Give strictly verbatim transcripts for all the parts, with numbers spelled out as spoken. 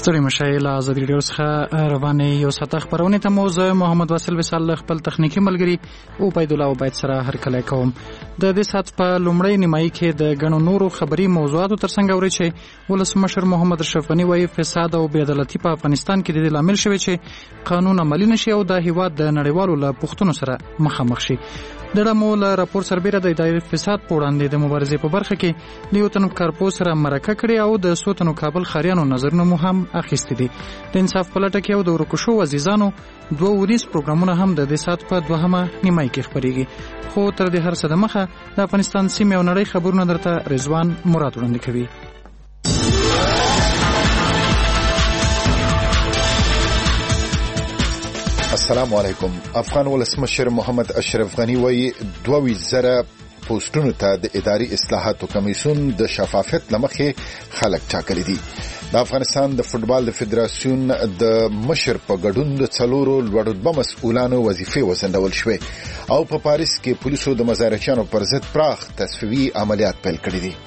ستړي مشای له ازادي راډیو څخه روانې یو ساعت خبرونه ته موزه محمد واسل وصال خپل تخنیکی ملګری او بيد الله وبید سره هر کله کوم د دې سات په لومړی نیمایي کې د غنو نورو خبري موضوعاتو ترڅنګ اوري چې ولسمشر محمد اشرف غنی وايي فساد او بې عدالتي په افغانستان کې د دې لامل شوی چې قانون عملي نشي او د هیواد د نړیوالو له پښتنو سره مخامخ شي. د ډمول راپور سربېره د اداري فساد په وړاندې د مبارزې په برخه کې لیوتن کارپو سره مرکه کړې او د سوتنو کابل خاریانو نظرونه مو هم اخیستي دي. د انصاف پلټه کې او د ورکوشو عزیزانو دوه ونیس پروګرامونه هم د دې سات په دوهمه نیمایي کې خبريږي. خو تر دې هر څه د مخه د افغانستان سیمه او نړۍ خبرونه درته رضوان مراد وړاندې کوي. السلام علیکم. افغان ولسمشر محمد اشرف غنی وایي دوه زره پوسټونو ته د اداري اصلاحاتو کمیسیون د شفافیت لمخې خلک ټاکلي دي. د افغانستان د فوتبال د فدراسیون د مشر په ګډون د څلورو لوړ مسؤلانو وظیفې وسندول شوې او په پاریس کې پولیسو د مزارچیانو پر ضد پراخ تصفیوي عملیات پیل کړي دي.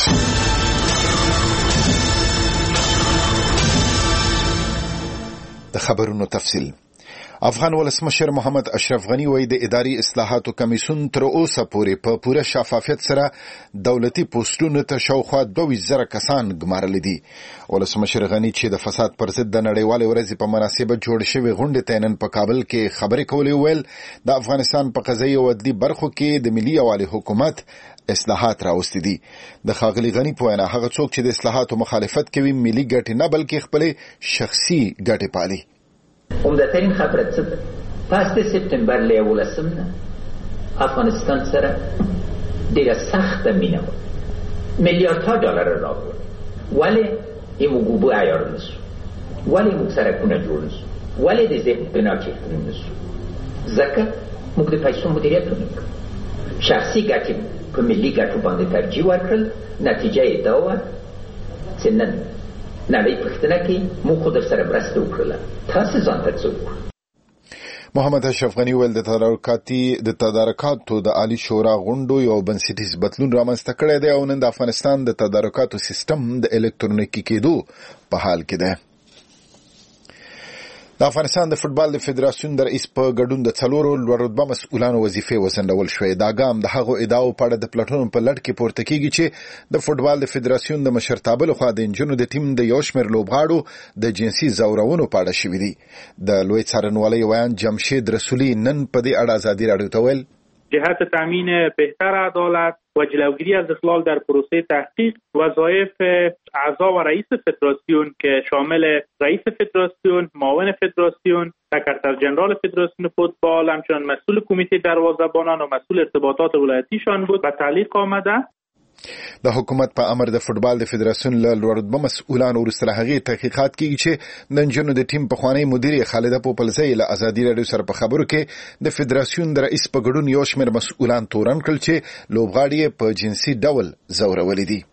د خبرونو تفصیل. افغان ولسمشر محمد اشرف غنی وایي د اداري اصلاحاتو کمیسیون تر اوسه پورې په پوره شفافیت سره دولتي پوسټونو ته شاوخوا دوه زره کسان ګمارلي دي. ولسمشر غنی چې د فساد پر ضد د نړیوالې ورځې په مناسبت جوړ شوی غونډې ته نن په کابل کې خبرې کولې ویل د افغانستان په قضایي او عدلي برخو کې د ملي یووالي حکومت اصلاحات راوستي دي. د ښاغلي غنی په وینا هغه څوک چې د اصلاحاتو مخالفت کوي ملي ګټې نه بلکې خپلې شخصي ګټې پالي. عمدترین خبره څه ده؟ پس د سپتمبر له یولسم نه افغانستان سره ډیره سخته مینه وه. میلیاردها ډالر راوړل. ولې یې موږ اوبه عیار نشو؟ ولې موږ سړکونه جوړ نشو؟ ولې د ذهن بنا کېښودل نشو؟ ځکه موږ د پیسو مدیریت ونکړو. شخصي ګټې په ملي ګټو باندې ترجیح ورکړل. نتیجه یې دا وه چې نن نړۍ پښتنه کې موږ خو در سره مرسته وکړله. تاسې ځان ته څه وکړو؟ محمد اشرف غنی ویل د تدارکاتي د تدارکاتو د عالی شورا غونډو یو بنسټیز بدلون رامنځته کړی دی او نن د افغانستان د تدارکاتو سیستم د الکترونیکي کېدو په حال کې دی. د افغانستان د فوتبال د فدراسیون د رئیس په ګډون د څلورو لوړ مسؤلانو وظیفې وسندول شوې. دا ګام د هغو ادعاو په اړه د پلټنو په لړ کې پورته کیږي چې د فوتبال د فدراسیون د مشرتابه لخوا د انجونو د ټیم د یو شمېر لوبغاړو د جنسي ځورونو په اړه شوي دي. د لوی څارنوالۍ ویان جمشید رسولي نن په دې اړه ازادي راډیو ته ویل جهت تامین بهتر عدالت و جلوگیری از اخلال در پروسه تحقیق وظایف اعضا و رئیس فدراسیون که شامل رئیس فدراسیون، معاون فدراسیون، سکرتر جنرال فدراسیون فوتبال، همچنین مسئول کمیته دروازه‌بانان و مسئول ارتباطات ولایتیشان بود و تعلیق آمده. د حکومت په امر د فوتبال د فدراسیون له لوړ مسؤلانو وروسته هغه تحقیقات کیږي چې د انجونو د ټیم په خوانی مدیر خالده پوپلزی له ازادي راډیو سره په خبرو کې د فدراسیون د رئیس په ګډون یو شمېر مسؤلان تورن کړل چې لوبغاړي په جنسي ډول زورولې دي.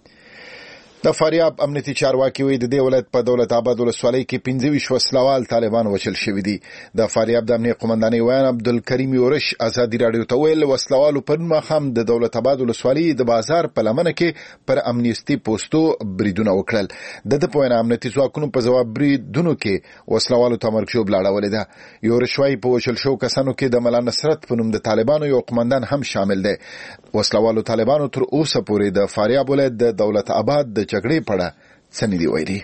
د فاریاب امنیتي چارواکي وایي د دې ولایت په دولت آباد ولسوالۍ کې پنځه ویشت وسلوال طالبان وژل شوي دي. د فاریاب د امنیت قومندانۍ ویان عبدالکریم یورش ازادي راډیو ته ویل وسلوالو پرون ماښام د دولت آباد ولسوالۍ د بازار په لمنه کې پر امنیستي پوسټو بریدونه وکړل. د ده په وینا امنیتي ځواکونو په ځواب بریدونو کې وسلوالو ته مرګ ژوبله اړولې ده. یورش وایي په وژل شوو کسانو کې د ملا نصرت په نوم د طالبانو یو قومندان هم شامل دی. وسلوالو طالبانو تر اوسه پورې د فاریاب ولایت د دولت آباد د جګړې په اړه څه نه دي ویلي.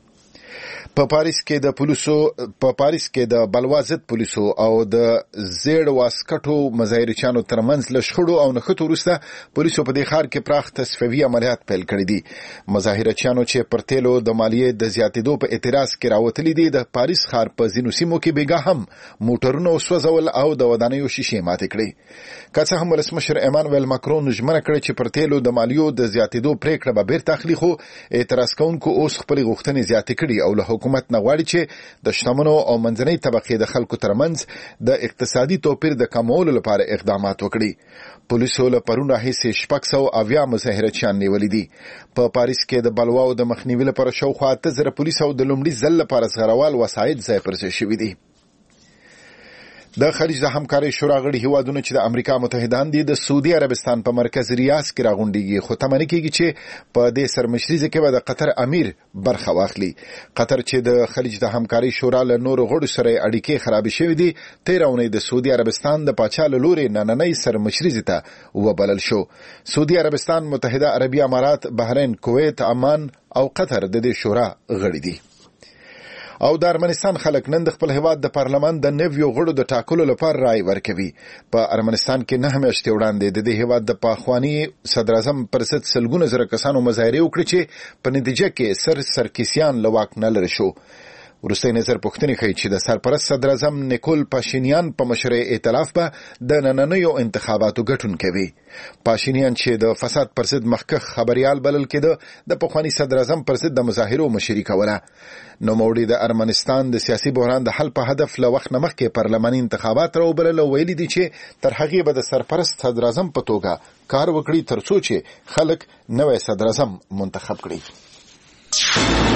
په پاریس کې د پولیسو په پاریس کې د بلوا ضد پولیسو او د زیړ واسکټو مظاهرچیانو ترمنځ له شخړو او نښتو وروسته پولیسو په دې ښار کې پراخ تصفیوي عملیات پیل کړي دي. مظاهرچیانو چې پر تیلو د مالیې د زیاتېدو په اعتراض کې راوتلي دي د پاریس ښار په ځینو سیمو کې بیګا هم موټرونه وسوځول او د ودانیو شیشې ماتې کړې. که څه هم ولسمشر ایمانویل ماکرون ژمنه کړې چې پر تیلو د مالیو د زیاتېدو پریکړه به بیرته اخلي خو اعتراض کوونکو اوس خپلې غوښتنې زیاتې کړي او له حکومت نه غواړي چې د شتمنو او منځنۍ طبقې د خلکو ترمنځ د اقتصادي توپیر د کمولو لپاره اقدامات وکړي. پولیسو له پرون راهیسې شپږ سوه اویا مظاهرچیان نیولي دي. په پاریس کې د بلواو د مخنیوي لپاره شاوخوا اته زره پولیس او د لومړي ځل لپاره زغروال وسایل ځای پر ځای شوي دي. د خلیج د همکارۍ شورا غړي هیوادونه چې د امریکا متحده ایالاتو د سعودي عربستان په مرکز ریاض کې راغونډيږي خو تمنه کېږي چې په دې سرمشريزه کې به د قطر امیر برخه واخلي. قطر چې د خلیج د همکارۍ شورا له نورو غړو سره اړیکې خراب شوې دي تیر اونۍ د سعودي عربستان د پاچا له لوري نننۍ سرمشريزه ته وبلل شو. سعودي عربستان، متحده عربي امارات، بحرین، کویت، عمان او قطر د دې شورا غړي دي. او د ارمنستان خلک نن د خپل هیواد د پارلمان د نویو غړو د ټاکلو لپاره رائے ورکوي. په ارمنستان کې نه میاشتې وړاندې د دې هیواد د پاخوانی صدر اعظم پر ضد سلګونه زره کسانو مظاهره وکړه چې په نتیجه کې سر سرکیسیان له واک نه لرې شو. وروستۍ نظر پوښتنې ښیي چې د سرپرست صدر اعظم نیکول پاشینیان په مشرۍ ائتلاف به د نننیو انتخاباتو ګټونکی وي. پاشینیان چې د فساد پر ضد مخکښ خبريال بلل کېده د پخواني صدر اعظم پر ضد د مظاهرو مشري کوله. نوموړي د ارمنستان د سیاسي بحران د حل په هدف له وخت نه مخکې پارلماني انتخابات راوبلل او ویلي دي چې تر هغې به د سرپرست صدر اعظم په توګه کار وکړي تر څو چې خلک نوی صدر اعظم منتخب کړي.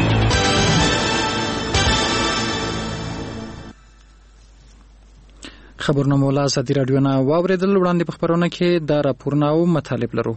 خبرونه مولا ازادي رادیو نه واوریدل. وړاندې په خبرونه کې دا راپورونه او مطالب لرو.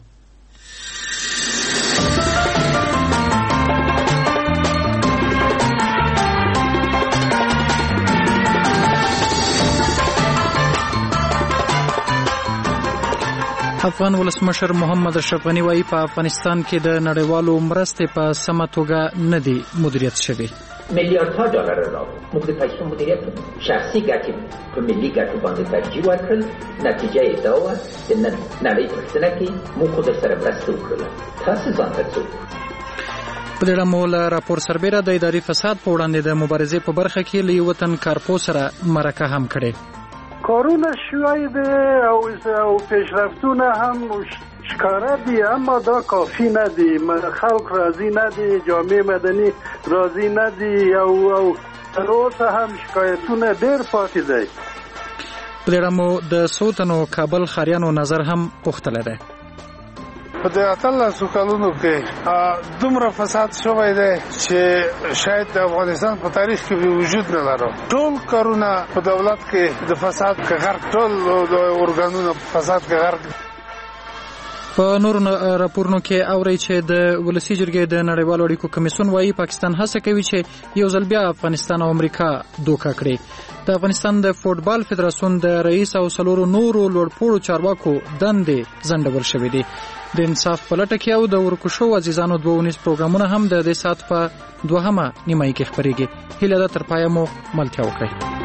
افغان ولسمشر محمد اشرف غنی وايي په افغانستان کې د نړیوالو مرستې په سمه توګه نه دی مدیریت شوی. میلیاردها دلار را موږ د پیسو مدیریت شخصي ګټې په ملي ګټو باندې ترجیح ورکړل. نتیجه یې دا وه چې نن نړۍ پوښتنه کوي موږ خو درسره مرسته وکړله، تاسې ځان ته څه وکړو. په دې اړه مو له راپور سربیره د اداري فساد په وړاندې د مبارزې په برخه کې له یو وطن کارپو سره مرکه هم کړې. کارونه شوی دی او پیشرفتونه هم ښکاره دي، اما دا کافی نه دي. خلق راضی نه دي، جامعه مدني راضی نه دي او او تر اوسه هم شکایتونه ډېر پاتې دي. په دې اړه مو د څو تنو کابل ښاریانو نظر هم پوښتلی دی. په دې اتلسو کلونو کې دومره فساد شوی دی چې شاید د افغانستان په تاریخ کې به وجود نه لرو. ټول کارونه په دولت کې د فساد کې غرق، ټول د ارګانونو په فساد کې غرق. په نور راپورونو کې اوري چې د ولسی جرګې د نړیوالو اړیکو کمیسیون وايي پاکستان هڅه کوي چې یو ځل بیا افغانستان او امریکا دوکه کړي. د افغانستان د فوټبال فدراسیون د رئیس او څلورو نورو لوړپوړو چارواکو دندې ځنډول شوې دي. د انصاف په لټه کې او د ورکشو عزیزانو دوه ونیز پروګرامونه هم د دې سات په دوهمه نیمایي کې خپرېږي. هیله ده تر پایه مو ملتیا وکړئ.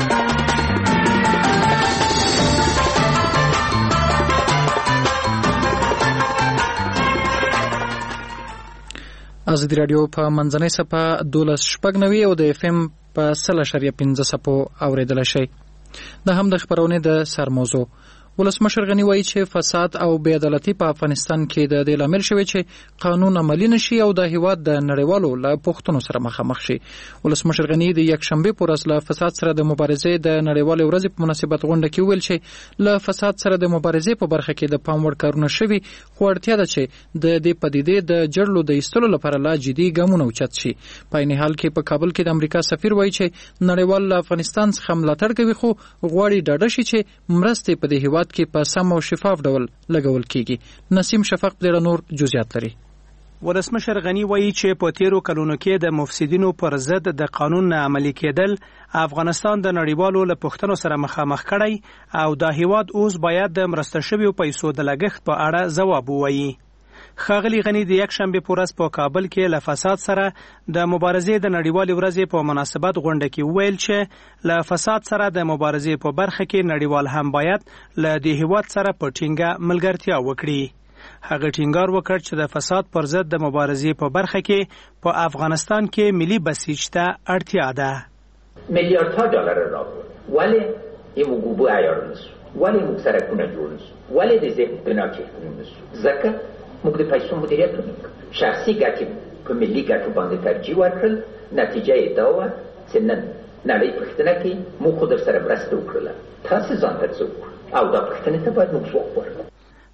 ازادي رادیو په منځنۍ صفحه دولس شپږ نوي او د اف ام په سل اشاریه پنځه صفو اوریدل شي. دا هم د خبرونې د سر موضوع. ولسمشر غنی وایي چې فساد او بې عدالتي په افغانستان کې د دې لامل شوی چې قانون عملی نشي او د هیواد د نړیوالو له پوښتنو سره مخامخ شي. ولسمشر غنی د یک شنبه پر ورځ له فساد سره د مبارزې د نړیوالې ورځې په مناسبت غونډه کې ویل چې له فساد سره د مبارزې په برخه کې د پام وړ کارونه شوي، خو اړتیا ده چې د دې پدیدې د جړلو د ایستلو لپاره لا جدي ګامونه اوچت شي. په عین حال کې په کابل کې د امریکا سفیر وایي چې نړیوال له افغانستان څخه ملاتړ کوي، خو غواړي ډاډه شي چې مرستې په دې هیواد کې په سم او شفاف ډول لګول کیږي. نسیم شفق د نور جزئیات لري. ولسمشر غنی وایي چې په تیرو کلونو کې د مفسدینو پر ضد د قانون نه عملي کېدل افغانستان د نړیوالو له پوښتنو سره مخامخ کړی او د هیواد اوس باید د مرسته شویو پیسو د لګښت په اړه ځواب ووایي. ښاغلي غنی د یک شنبه په ورځ په کابل کې له فساد سره د مبارزې د نړیوالې ورځې په مناسبت غونډه کې ویل چې له فساد سره د مبارزې په برخه کې نړیوال هم باید له دې هیواد سره په ټینګه ملګرتیا وکړي. هغه ټینګار وکړ چې د فساد پر ضد د مبارزې په برخه کې په افغانستان کې ملي بسیج ته اړتیا ده. میلیاردها دلار راوړل، ولی یې موږ اوبه عیار نشو، ولی موږ سړکونه جوړ نشو، ولی د ذهن بنا کېښودل نشو. ځکه موږ د پیسو مدیریت ونکړو، شخصي ګټې په ملي ګټو باندې ترجیح ورکړل. نتیجه یې دا وه چې نن نړۍ پوښتنه کوي موږ خو در سره مرسته وکړله، تاسې ځان ته څه وکړو، او دا پوښتنې ته باید موږ ځواب ورکړو.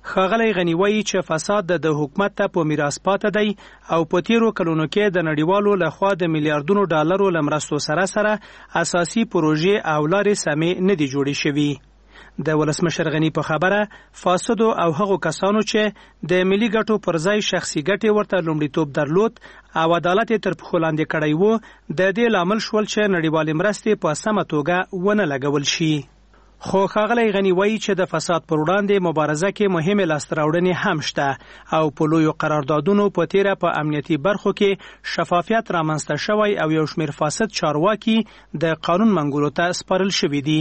ښاغلی غني وایي چې فساد د حکومت ته په میراث پاتې دی او په تیرو کلونو کې د نړیوالو لخوا د میلیارډونو ډالرو له مرستو سره سره اساسي پروژې او لارې سمې نه دي جوړې شوي. د ولسمشر غني په خبره فاسدو او هغو کسانو چې د ملي ګټو پر ځای شخصي ګټې ورته لومړیتوب درلود او عدالت تر پښو لاندې کړی و، د دې لامل شول چې نړیوالې مرستې په سمه توګه ونه لګول شي. خو ښاغلی غني وایي چې د فساد پر وړاندې مبارزه کې مهمې لاسته راوړنې هم شته او په لویو قراردادونو په تیره په امنیتي برخو کې شفافیت رامنځته شوی او یو شمېر فاسد چارواکي د قانون منګولو ته سپارل شوي دي.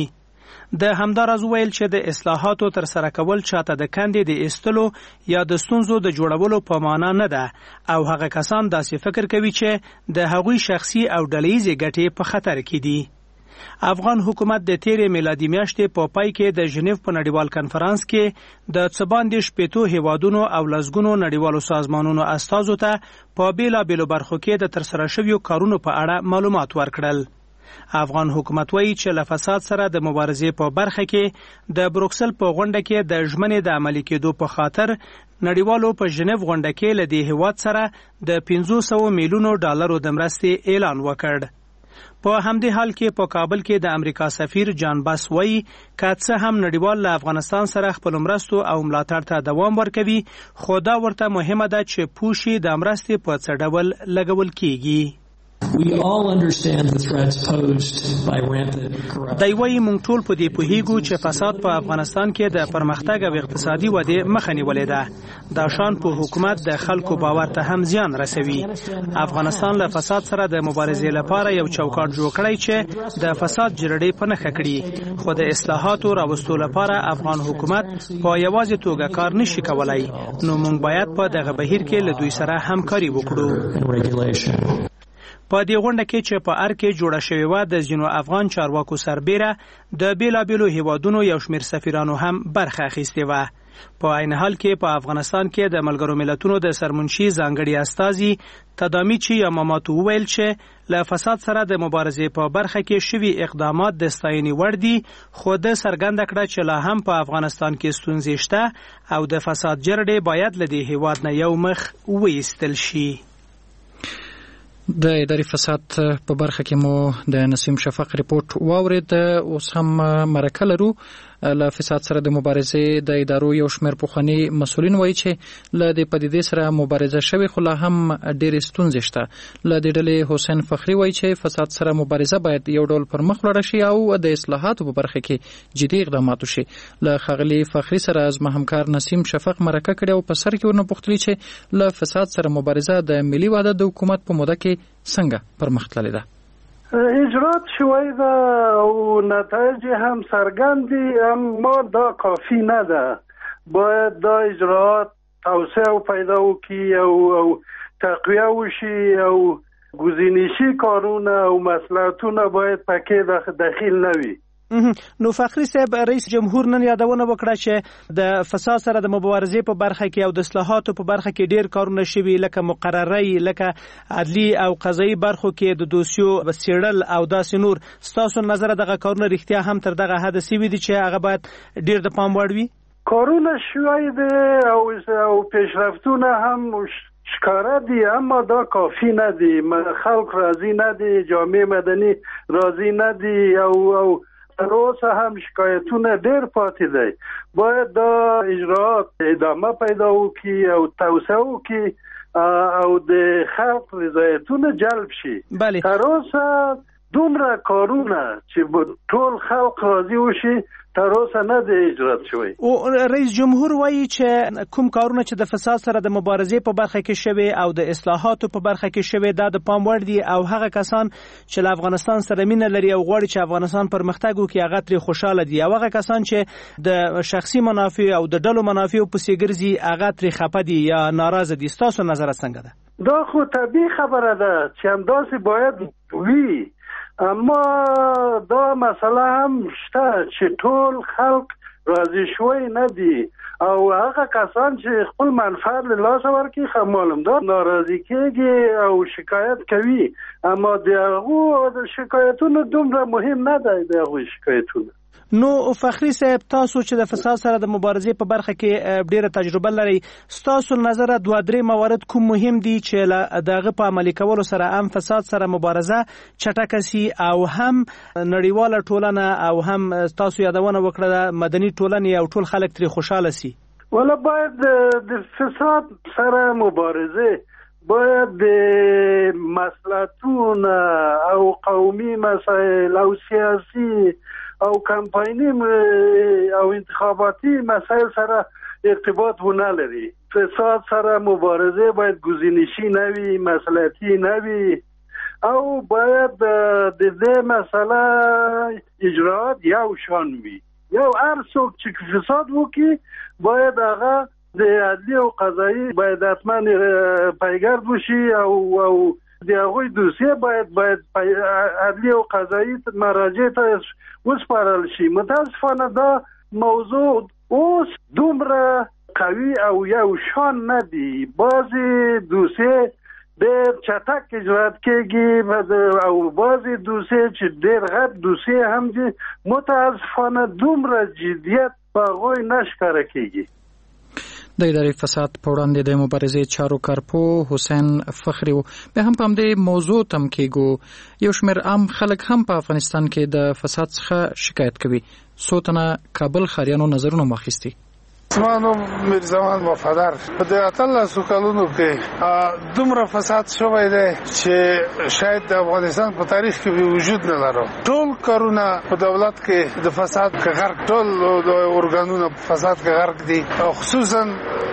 د همداراز ویل چې د اصلاحاتو تر سره کول چاته د کندې د ایستلو یا د ستونزو د جوړولو په معنا نه ده او هغه کسان داسې فکر کوي چې د هغوی شخصي او ډلهییزې ګټې په خطر کې دي. افغان حکومت د تیرې میلادي میاشتې په پای کې د ژنیو په نړیوال کنفرانس کې د څه باندې شپېتو هیوادونو او لسګونو نړیوالو سازمانونو استازو ته په بېلابېلو برخو کې د ترسره شویو کارونو په اړه معلومات ورکړل. افغان حکومت وایي چې له فساد سره د مبارزې په برخه کې د بروکسل په غونډه کې د ژمنې د عملي کېدو په خاطر نړیوالو په ژنیو غونډه کې له دې هیواد سره د پنځه سوه میلیونو ډالرو د مرستې اعلان وکړ. په همدې حال کې په کابل کې د امریکا سفیر جان باس وایي که څه هم نړیوال له افغانستان سره خپل مرستو او ملاتړ ته دوام ورکوي، خو دا ورته مهمه ده چې پوه شي د مرستې په څه ډول لګول کیږي. We all understand the threats posed by rampant corruption. دای وایي موږ ټول په دې پوهیږو چې فساد په افغانستان کې د پرمختګ او اقتصادي ودې مخه نیولې ده. دا شان په حکومت د خلکو باور ته هم زیان رسوي. افغانستان له فساد سره د مبارزې لپاره یو چوکاټ جوړ کړی چې د فساد جرړې په نښه کړي، خو د اصلاحاتو راوستو لپاره افغان حکومت په یوازې توګه کار نشي کولای. نو موږ باید په دغه بهیر کې له دوی سره همکاري وکړو. په دې غونډه کې چې په ار کې جوړه شوې وه د ځینو افغان چارواکو سربیره د بیلابیلو هیوادونو یو شمېر سفیرانو هم برخه اخیستې وه. په عین حال کې په افغانستان کې د ملګرو ملتونو د سرمنشي ځانګړي استازي تدامیچي یاماماتو وویل چې له فساد سره د مبارزې په برخه کې شوي اقدامات د ستاینې وړ دي، خو د څرګنده کړه چې لا هم په افغانستان کې ستونزې شته او د فساد جرړې باید له دې هیواد نه یو مخ وایستل شي. د اداري فساد په برخه کې مو د نسیم شفق ریپورت واورید. اوس هم مرکه لرو. له فساد سره د مبارزې د ادارو یو شمېر پخواني مسؤلین وایي چې له دې پدیدې سره مبارزه شوې، خو لا هم ډېرې ستونزې شته. له دې ډلې حسین فخري وایي چې فساد سره مبارزه باید یو ډول پر مخ ولاړه شي او د اصلاحاتو په برخه کې جدي اقدامات وشي. له ښاغلي فخري سره زما همکار نسیم شفق مرکه کړې او په سر کې ورنه پوښتلي چې له فساد سره مبارزه د ملي واده د حکومت په موده کې څنګه پرمخ تللې ده. اجرات شوی ده او نتایج هم سرګند دي، اما دا کافی نه ده. باید دا اجرات توسعه پیدا وکړي او تقویه وشي او گزینشی کارونه او مصلحتونه باید پکې داخل نه وي. نو فخري صاحب، رئیس جمهور نن یادونه وکړه چې د فساد سره د مبارزې په برخه کې او د اصلاحاتو په برخه کې ډیر کارونه شوي، لکه مقرري، لکه عدلي او قضایي برخو کې د دوسیو څېړل او داسې نور. ستاسو نظر دغه کارونه رښتیا هم تر دغه حد سوي دي چې هغه باید ډیر د پام وړ وي؟ کارونه شوي دي او پیشرفتونه هم ښکاره دي، اما دا کافی نه دي. خلک راضي نه دي، جامعه مدني راضي نه دي او او تر اوسه هم شکایتونه ډېر پاتې دی. باید دا اجرات ادامه پیدا وکړي او توسعه وکړي او د خلق رضایتونه جلب شي. تر اوسه دومره کارونه چې ټول خلق راضي وشي تر اوسه نه دی اجرات شوی. او رئیس جمهور وایي چې کوم کارونه چې د فساد سره د مبارزې په برخه کې شوي او د اصلاحاتو په برخه کې شوي دا د پام وړ دي، او هغه کسان چې له افغانستان سره مینه لري او غواړي چې افغانستان پرمختګ وکړي هغه ترې خوشاله دي، او هغه کسان چې د شخصي منافع او د ډلو منافع پسې ګرځي هغه ترې خفه دي یا ناراضه دي. ستاسو نظر څنګه ده؟ دا خو طبیعي خبره ده چې همداسې باید وي، اما دا مسئله هم شته چې ټول خلق راضي شوی نه دي او هغه کسان چې خپل منفعت له لاسه ورکړي خو معلومدار ناراضي کېږي او شکایت کوي، اما د هغو شکایتونه دومره مهم نه دی. د هغوی شکایتونه نو فخری صاحب تاسو چې د فساد سره د مبارزې په برخه کې ډیره تجربه لري ستاسو نظر دوه درې موارد کوم مهم دي چې دغه په عملي کولو سره هم فساد سره مبارزه چټکه سي او هم نړیواله ټولنه او هم تاسو یادونه وکړه مدني ټولنه او ټول خلک ترې خوشاله سي؟ ولا باید د فساد سره مبارزه باید د مسئلتون او قومي مسائل او سیاسی او کمپاینی او انتخاباتی مسائل سره ارتباط ونه لري. فساد سره مبارزه باید گزینشی نوی، مسئلتی نوی او باید د دې مسئله اجرات یو شان وي. یو هر څوک چې فساد وکړي باید هغه د عدلی او قضایی باید حتما پیگرد بشي او او د هغوی دوسیه باید باید عدلی او قضایی مراجع ته وسپارل شي. متاسفانه دا موضوع اوس دومره قوي او یو شان نه دي. بعضې دوسیې ډېر چټک اجرات کېږي او بعضې دوسیې چې ډېر غټ دوسیې هم دي متاسفانه دومره جدیت په هغوی نه ښکاره کېږي. د ادارې فساد په وړاندې د مبارزې چارو کارپوه حسین فخري و. بیا هم په همدې موضوع تم کېږو یو شمېر عام خلک هم په افغانستان کې د فساد څخه شکایت کوي. څو تنه کابل ښاریانو نظرونه واخیستي. زما نوم میرزمان وفادار. په دې اتلسو کلونو کې دومره فساد شوی دی چې شاید د افغانستان په تاریخ کې به وجود نه لرو. ټول کارونه په دولت کې د فساد کې غرق، ټول د ارګانونو په فساد کې غرق دي، خصوصا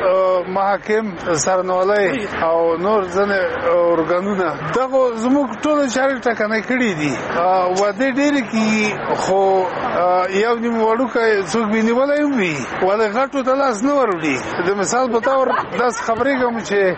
محاکم، سرنوالۍ او نور ځنې ارګانونه. دغه زموږ ټول چارې ټکنۍ کړي دي. واده ډېرې کېږي خو یو نیم وړوکی څوک به نیولی هم وي ولې غټو لاس نه وروړي. د مثال په تور داس خبرېږم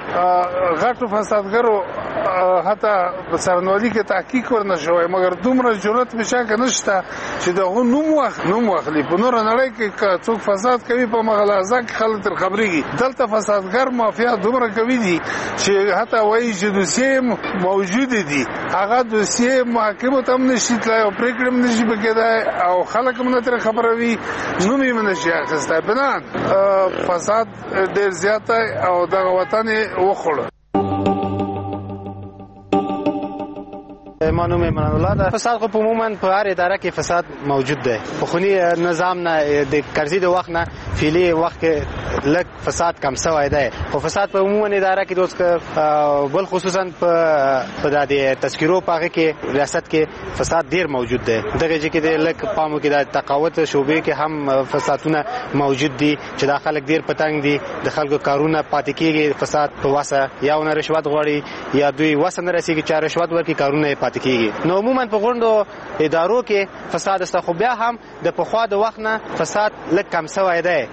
چې غټو فسادګرو حتی په سرنوالي کې تحقیق ورنه شوی مګر دومره جرأت په چا کې نشته چې دغه نوم واخ نوم واخلي. په نوره نړۍ کې څوک فساد کوي په مغلازه کې خلک تر خبرېږي. دلته فسادګر مافیا دومره کوي دي چې حتی وایي چې دوسیې موجودې دي، هغه دوسیې محاکمو ته هم نشي تللی او پرېکړې هم نشي پکېدای او خلک هم نه ترې خبروي، نوم یې هم نشي اخیستی. بنان فساد ډېر زیات او دغه وطن یې وخوړ. ما نوم ایمان الله ده. فساد خو عموما په هر اداره کې فساد موجود دی. په خونی نظام نه د قرضې د وخت نه فعلی وخت کې لږ فساد کم شوی دی. خو فساد په عموما اداره کې دوست بل خصوصا په د تذکیرو په هغه کې ریاست کې فساد ډیر موجود دی. دغه چې کې د لږ پامو کې د تقاوت شوبې کې هم فسادونه موجود دي چې د خلک ډیر پتنګ دي، د خلکو کارونه پاتې کېږي. فساد په واسه یا نه رشوت غواړي یا دوی واسه نه رسیږي چې رشوت ورکړي کارونه پاتې کېږي. نو عموما په غونډو ادارو کې فساد است، خو بیا هم د پخوا د وخت نه فساد لږ کم شوی دی.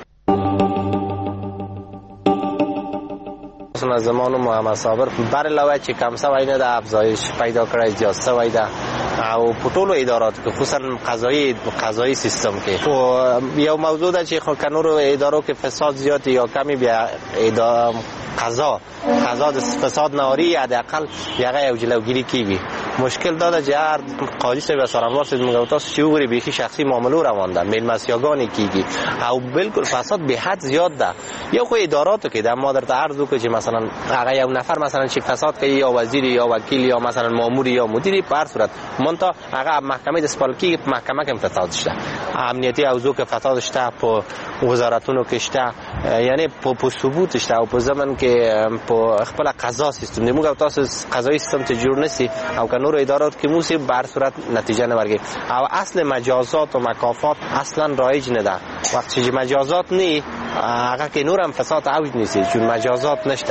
از زمان محمد صابر بر علاوه چې کم شوی نه ده، افزایش پیدا کړی، زیات شوی ده او په ټولو ادارات کې خصوصا قضایي قضایي سیستم کې. خو یو موضوع ده چې خو کنورو ادارو کې فساد زیات یا کمی بیا اداره قضا قضا د فساد ناری حداقل یغه یو جلوگیری کیږي. مشکل داده چې هر قاضی صاحب سرانوار صاحب میگه تاسو چې وګورئ بیخي شخصي معاملو روان ده، میلمسیاگانی کیږي او بالکل فساد به حد زیاد ده. یو خو اداراتو کې د ما درته عرض وکړم چې مثلا هغه یو نفر مثلا چې فساد کوي یا وزیر یا وکیل یا مثلا مامور یا مدیر په هر صورت مونته هغه محکمه د سپالکی په محکمه کې فساد شته، امنیتی اوضاع کې فساد شته، په وزارتونو کې شته، یعنی په ثبوت شته او په زمن کې په خپل قضا سیستم دی. موږ تاسو قضایي سیستم ته جوړ نسی او کنور ادارات کې موسی به هر صورت نتیجه نه ورګي او اصل مجازات و مکافات اصلا رایج نه ده. وقتی چې مجازات نی هغه کې نور هم فساد اوج نیست چون مجازات نشته.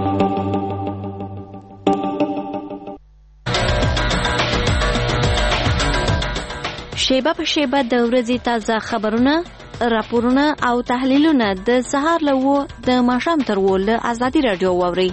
شیبه په شیبه د ورځې تازه خبرونه، راپورونه او تحلیلونه د سهار له و د ماښام تر و له ازادي رادیو واورئ.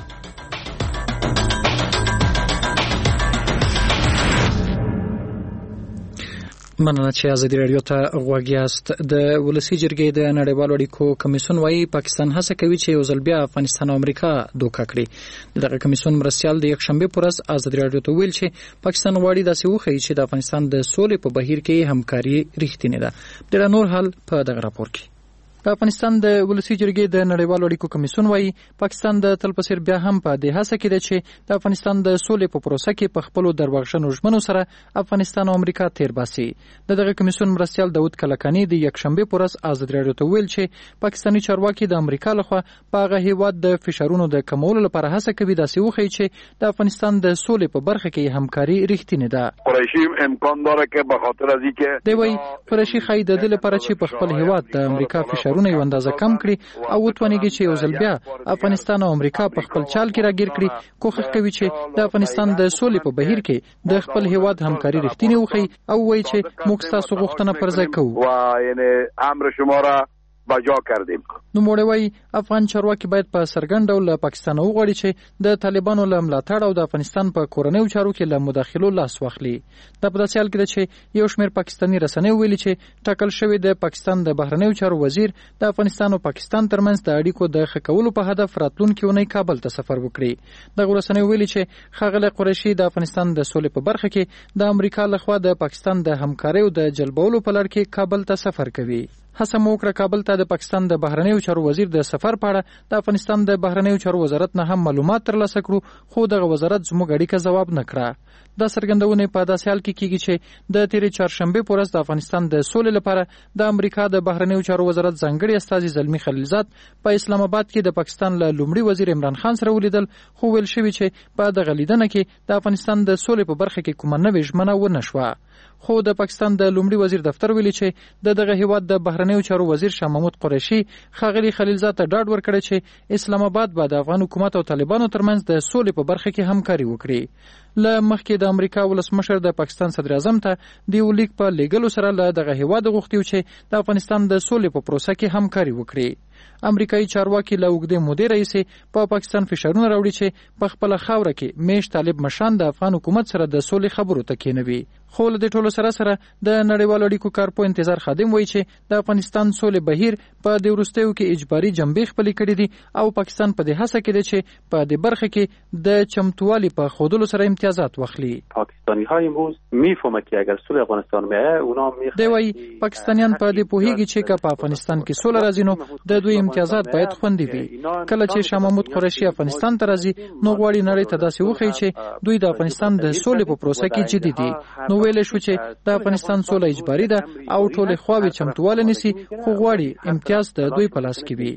مننه چې ازادي راډیو ته غوږ یاست. د ولسی جرګې د نړیوالو اړیکو کمیسیون وايي پاکستان هڅه کوي چې یو ځل بیا افغانستان او امریکا دوکه کړي. دغه کمیسیون مرستیال د یکشنبه پر ورځ ازادي راډیو ته ویل چې پاکستان غواړي داسې وښیي چې د افغانستان د سولې په بهیر کې همکاري رښتینې ده. د نور حال په دغه راپور کې. په افغانستان د ولسی جرګې د نړیوالو اړیکو کمیسیون وايي پاکستان د تل په څیر بیا هم په دې هڅه کې ده چې د افغانستان د سولې په پروسه کې په خپل درواغجنو ژمنو سره افغانستان او امریکا تیر باسي. دغه کمیسیون مرستیال داود کلکانی د یکشنبه پر ورځ ازادي راډیو ته ویل چې پاکستاني چارواکي د امریکا لخوا په هغه هیواد د فشارونو د کمولو لپاره هڅه کوي داسې وښیي چې د افغانستان د سولې په برخه کې همکاري رښتینې ده. قریشی امکان داره که به خاطر از اینکه دی وايي قریشی خای د دې لپاره چې په خپل هیواد د امریکا فشارونه یو اندازه کم کړي او وتوانیږي چې یو ځل بیا افغانستان او امریکا په خپل چال کې راګیر کړي. کوښښ کوي چې د افغانستان د سولې په بهیر کې د خپل هیواد همکاري رښتینې وښیي او وایي چې موږ ستاسو غوښتنه پر ځای کوو و یعنی امر شما را بجا کردیم. نو موږ وایي افغان چارواکي باید په سرګند ډول له پاکستان وغواړي چې د طالبانو له ملاتړ او د افغانستان په کورنیو چارو کې له مداخلو لاس واخلي. دا په داسې حال کې ده چې یو شمېر پاکستاني رسنۍ ویلي چې ټاکل شوی د پاکستان د بهرنیو چارو وزیر د افغانستان او پاکستان ترمنځ د اړیکو د ښه کولو په هدف راتلونکي اونۍ کابل ته سفر وکړي. دغه رسنۍ ویلي چې ښاغلی قریشي د افغانستان د سولې په برخه کې د امریکا لخوا د پاکستان د همکارۍ او د جلبولو په لړ کې کابل ته سفر کوي. هڅه مو وکړه کابل ته د پاکستان د بهرنیو چارو وزیر د سفر په اړه د افغانستان د بهرنیو چارو وزارت نه هم معلومات ترلاسه کړو خو دغه وزارت زموږ اړیکه ځواب نه کړه. دا څرګندونه په داسې حال کې کیږي چې د تیرې چهارشنبه په ورځ د افغانستان د سولې لپاره د امریکا د بهرنیو چارو وزارت ځانګړي استازي زلمی خلیلزاد په اسلام آباد کې د پاکستان له لومړي وزیر عمران خان سره ولیدل خو ویل شوی چې په دغه لیدنه کې د افغانستان د سولې په برخه کې کومه نوې ژمنه ونه شوه. خو د پاکستان د لومړي وزیر دفتر ویلي چې د دغه هیواد د بهرنیو چارو وزیر شاه محمود قریشي ښاغلي خلیلزاد ته ډاډ ورکړی چې اسلام آباد به د افغان حکومت او طالبانو ترمنځ د سولې په برخه کې همکاري وکړي. له مخکې د امریکا ولسمشر د پاکستان صدر اعظم ته د یو لیک په لیږلو سره له دغه هیواد غوښتي چې د افغانستان د سولې په پروسه کې همکاري وکړي. امریکایي چارواکي له اوږدې مودې راهیسې په پاکستان فشارونه راوړي چې په خپله خاوره کې میش طالب مشان د افغان حکومت سره د سولې خبرو ته کېنوي. خو له دې ټولو سره سره د نړیوالو اړیکو کارپو انتظار خادم وایي چې د افغانستان سولې بهیر په دې وروستیو کې اجباري جنبې خپلې کړي دي او پاکستان په دې هڅه کې دی چې په دې برخه کې د چمتووالي په ښودلو سره امتیازات واخلي. پاکستانی‌ها امروز میفهمند که اگر صلح افغانستان میاد اونا میخوان دی وايي پاکستانیان په دې پوهیږي چې که په افغانستان کې سوله راځي نو د دوی امتیازات باید خوندي وي. کله چې شاه محمود قریشي افغانستان ته راځي نو غواړي نړۍ ته داسې وښیي چې دوی د افغانستان د سولې په پروسه کې جدي دي. نو ویل شو چې د افغانستان سوله اجباري ده او ټول خواوې چمتواله نسی خو غواړي امتیاز د دوی په لاس کې وي.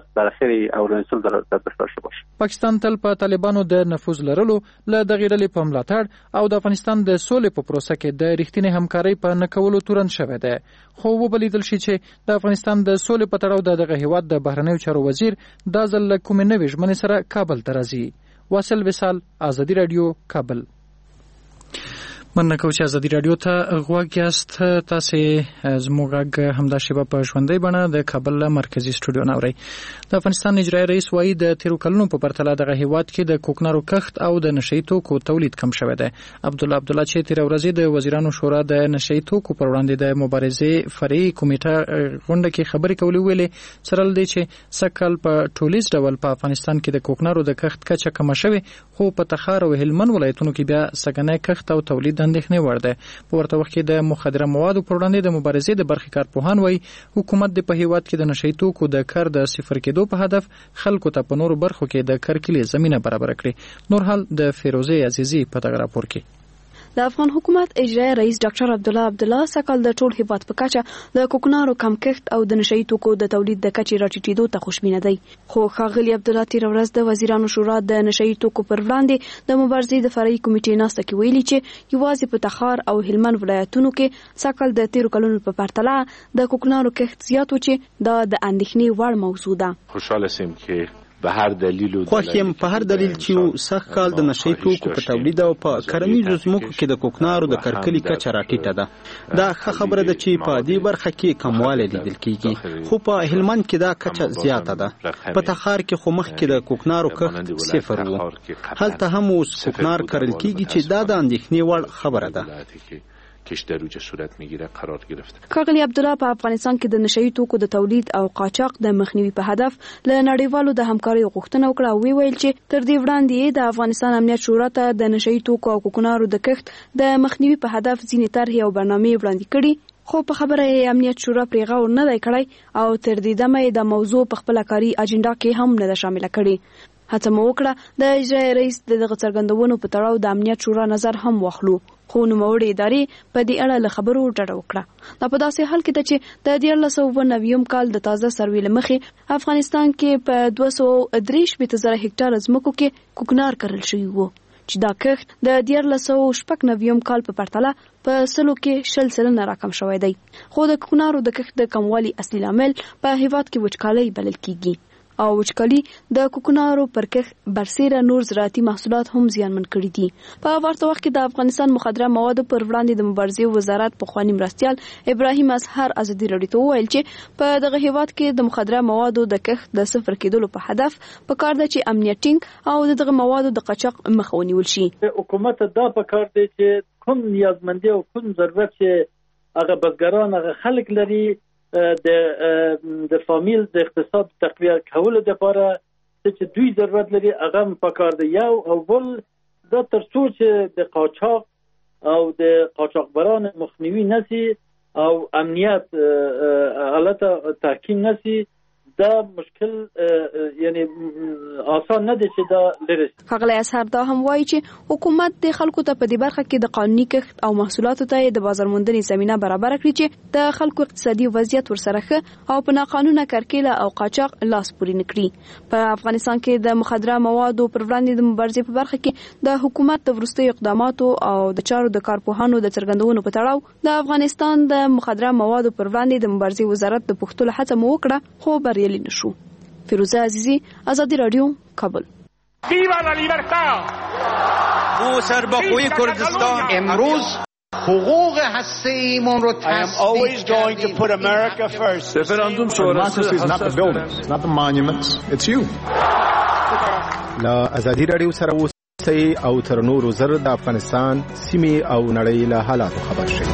پاکستان تل په طالبانو د نفوذ لرلو له دغې ډلې په ملاتړ او د افغانستان د سولې په پروسه کې د رښتینې همکارۍ په نه کولو تورن شوی دی. خو وبلیدل شي چې د افغانستان د سولې په تړاو د دغه هیواد د بهرنیو چارو وزیر دا ځل له کومې نوې ژمنې سره کابل ته راځي. واصل وصال، ازادي راډیو، کابل. مننه کوم چې ازادي راډیو ته غوږ یاست. تاسې زموږ غږ همدا شیبه په ژوندۍ بڼه د کابل مرکزي سټوډیو نه اورئ. د افغانستان اجرایي رئیس وایي د تیرو کلونو په پرتله دغه هیواد کې د کوکنارو کښت او د نشهیي توکو تولید کم شوی دی. عبدالله عبدالله چې تیره ورځ د وزیرانو شورا د نشهیي توکو پر وړاندې د مبارزې فرعي کمیټه غونډه کې خبرې کولې ویلې سره دی چې سږ په ټولیز ډول په افغانستان کې د کوکنارو د کښت کچه کمه شوې خو په تخار او هلمند ولایتونو کې بیا سږنی کښت او تولید اندېښنې وړ دی. په ورته وخت کې د مخدره موادو پر وړاندې د مبارزې د برخې کارپوهان وایي حکومت د په هیواد کې د نشهیي توکو د کار د صفر کېدو په هدف خلکو ته په نورو برخو کې د کرکیلې زمینه برابر کړي. نور حال د فیروزې عزیزي په دغه راپور کې. د افغان حکومت اجرایي رئیس ډاکټر عبدالله عبدالله سکل د ټول هیواد په کچه د کوکنارو کم کښت او د نشهیي توکو د تولید د کچې راټیټېدو ته خوشبینه دی. خو ښاغلي عبدالله تېره ورځ د وزیرانو شورا د نشهیي توکو پر وړاندې د مبارزې د فرعي کمیټې ناسته کې ویلي چې یوازې په تخار او هلمند ولایتونو کې سکل د تېرو کلونو په پرتله د کوکنارو کښت زیات و چې دا د اندېښنې وړ موضوع ده. خوشحاله سیم که به هر دلیل خوښ یم په هر دلیل چې سږ کال د نشهیي توکو په تولید او په کرنیزو ځمکو کې د کوکنارو د کرکلې کچه راټیټه ده. دا ښه خبره ده چې په دې برخه کې کموالی لیدل کیږي خو په هلمند کې دا کچه زیاته ده. په تخار کې خو مخکې د کوکنارو کښت صفر و. هلته هم اوس کوکنار کرل کیږي چې دا د اندېښنې وړ خبره ده. کش در اوج صورت میگیره قرار گرفته. ښاغلي عبدالله په افغانستان کې د نشئی توکو د تولید او قاچاق د مخنیوي په هدف له نړیوالو د همکارۍ غوښتنه وکړه او ویل چې تر دې وړاندې د افغانستان امنیت شورا ته د نشئی توکو او کوکنارو د کښت د مخنیوي په هدف ځینې طرحې او برنامې وړاندې کړي، خو په خبره یې امنیت شورا پرې غور نه دی کړی او تر دې دمه یې د موضوع په خپله کاري اجنډا کې هم نه ده شامله کړې. هڅه مو وکړه د اجرایي رئیس د دغه څرګندونو په تړاو د امنیت شورا نظر هم واخلو، خو نوموړې ادارې په دې اړه له خبرو ډډه وکړه. دا په داسې حال کې ده چې د دیارلس سوه اووه نوي کال د تازه سروې له مخې افغانستان کې په دوه سوه درې شپېته زره هکټاره ځمکو کې کوکنار کرل شوي وو، چې دا کښت د دیارلس سوه شپږ نوي کال په پرتله په سلو کې شل سلنه راکم شوی دی. خو د کوکنارو د کښت د کموالي اصلي لامل په هیواد کې وچکالۍ بلل کیږي او وچکالي د کوکنارو پر کښت برسیره نور زراعتي محصولات هم زیانمن کړي دي. په ورته وخت کې د افغانستان مخدره موادو پر وړاندې د مبارزې وزارت پخوانی مرستیال ابراهیم اظهر ازادي راډیو ته وویل چې په دغه هیواد کې د مخدره موادو د کښت د صفر کېدلو په هدف په کار ده چې امنیت ټینګ او د دغه موادو د قاچاق مخه ونیول شي. حکومت دا په کار دی چې کوم نیازمندي او کوم ضرورت چې هغه بزګران هغه خلک لري د د فامیل د اقتصاد تقویه کولو لپاره چې دوی ضرورت لري هغه په کار دی. یو او بل دا ترڅو چې د قاچاق او د قاچاقبران مخنیوي نشي او امنیت حالت تحکیم نشي، دا مشکل یعنی آسان نه دی چې دا لري. ښاغلی اظهر دا هم وایي چې حکومت د خلکو ته په دې برخه کې د قانوني کښت او محصولاتو ته د بازار موندنې زمینه برابر کړي چې د خلکو اقتصادي وضعیت ورسره ښه او په ناقانونه کرکیله او قاچاق لاس پورې نه کړي. په افغانستان کې د مخدره موادو پر وړاندې د مبارزې په برخه کې د حکومت د وروستیو اقداماتو او د چارو د کارپوهانو د څرګندونو په تړاو د افغانستان د مخدره موادو پر وړاندې د مبارزې وزارت د پښتو هڅه مو وکړه، خو بریالي نشو. فیروزه عزیزی، آزادی رادیو، کابل. ویوا لا لیبرتا! ما سرباخوی کردستان امروز حقوق هسته‌ایمون رو I am always going to put America first. Referendum شورای is not the buildings, not the monuments, it's you. لا آزادی رادیو سره اوسئ او تر نورو زر د افغانستان سیمې او نړۍ له حالاتو خبر شئ.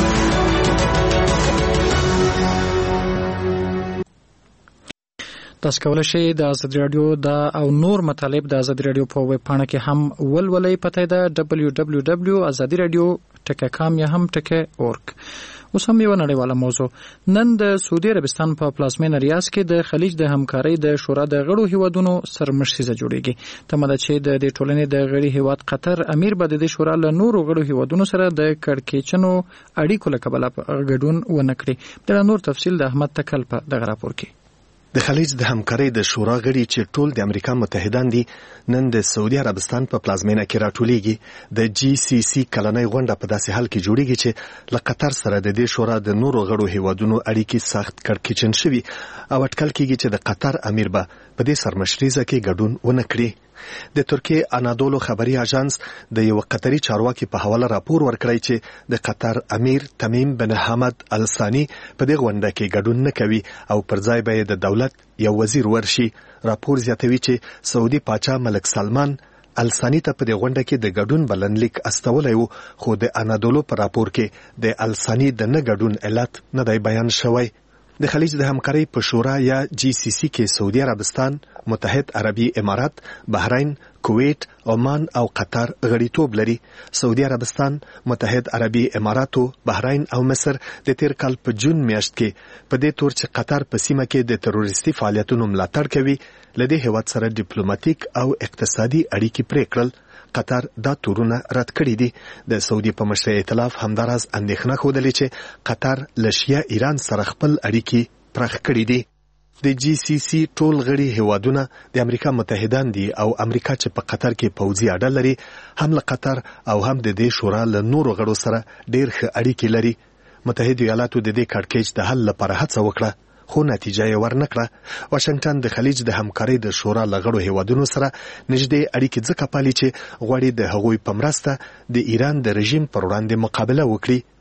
تاسو کولای شئ د آزادي رادیو دا او نور مطالب د آزادي رادیو په ویب پاڼه کې هم ولولئ. پته ده دبلیو دبلیو دبلیو ډاټ ازادي رادیو ټکه کام یا هم ټکه اورګ. اوس هم یو نړیواله موضوع. نن د سعودي عربستان په پلازمینه ریاض کې د خلیج د همکارۍ د شورا د غړو هیوادونو سرمشیزه جوړیږي. تمه ده چې د دې ټولنې د غړي هیواد قطر امیر به د دې شورا له نورو غړو هیوادونو سره د کړکېچنو اړیکو له کبله ګډون ونه کړي. د نور تفصیل د احمد تکل په دغه راپور کې. د خلیج د همکارۍ د شورا غړي چې ټول د امریکا متحدان دي نن د سعودي عربستان په پلازمینه کې راټولیږي. د جی سی سی کلنۍ غونډه په داسې حال کې جوړیږي چې له قطر سره د دې شورا د نورو غړو هیوادونو اړیکې سخت کړکېچن شوي او اټکل کیږي چې د قطر امیر به په دې سرمشریزه کې ګډون ونه کړي. د ترکیه انادولو خبري اژانس د یو قطري چارواکي په حواله راپور ورکړی چې د قطر امیر تمیم بن حمد الثانی په دې غونډه کې ګډون نه کوي او پر ځای به د دولت یو وزیر ورشي. راپور زیاتوي چې سعودي پاچا ملک سلمان الثانی ته په دې غونډه کې د ګډون بلنلیک استولی وو، خو د انادولو په راپور کې د الثانی د نه ګډون علت نه دی بیان شوی. د خلیج د همکارۍ په شورا یا جی سی سی کې سعودي عربستان، متحد عربي امارات، بحرین، کویت، عمان او قطر غړیتوب لري. سعودي عربستان، متحد عربي اماراتو، بحرین او مصر د تیر کال په جون میاشت کې په دې تور چې قطر په سیمه کې د تروریستي فعالیتونو ملاتړ کوي لدې هیواد سره ډیپلوماټیک او اقتصادي اړیکې پرې کړل. قطر دا تورونه رد کړي دي. د سعودي په مشرۍ ائتلاف همداراز اندېښنه ښودلې چې قطر له شیعه ایران سره خپل اړیکې پراخ کړي دي. د جی سی سی ټول غړي هیوادونه د امریکا متحدان دي او امریکا چې په قطر کې پوځي اډه لري هم له قطر او هم د دې شورا له نورو غړو سره ډېر ښه اړیکې لري. متحده ایالاتو د دې کړکېچ د حل لپاره هڅه وکړه خو نتیجه یې ورنکړه. واشنگټن د خلیج د همکارۍ د شورا له غړو هیوادونو سره نږدې اړیکې ځکه پالي چې غواړي د هغوی په مرسته د ایران د رژیم پر وړاندې مقابله وکړي.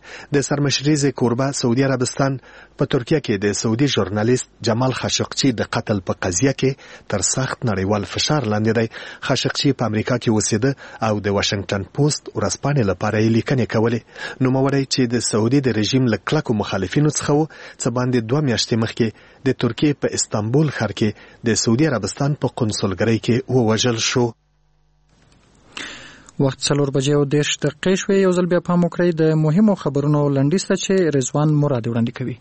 د سرمشریز کوربه سعودي عربستان په ترکیه کې د سعودي ژورنالیست جمال خاشقچی د قتل په قضیه کې تر سخت نړیوال فشار لاندې دی. خاشقچی په امریکا کې اوسېده او د واشنگټن پوسټ ورځپاڼې لپاره یې لیکنې کولې. نوموړی چې د سعودي د رژیم له کلکو مخالفینو څخه و، څه باندې دوه میاشتې مخکې د ترکیې په استانبول ښار کې د سعودي عربستان په قونسلګرۍ کې ووژل شو. وخت څلور بجې او دېرش دقیقې شوې. یو ځل بیا پام وکړئ د مهمو خبرونو لنډیز ته چې رضوان مراد وړاندې کوي.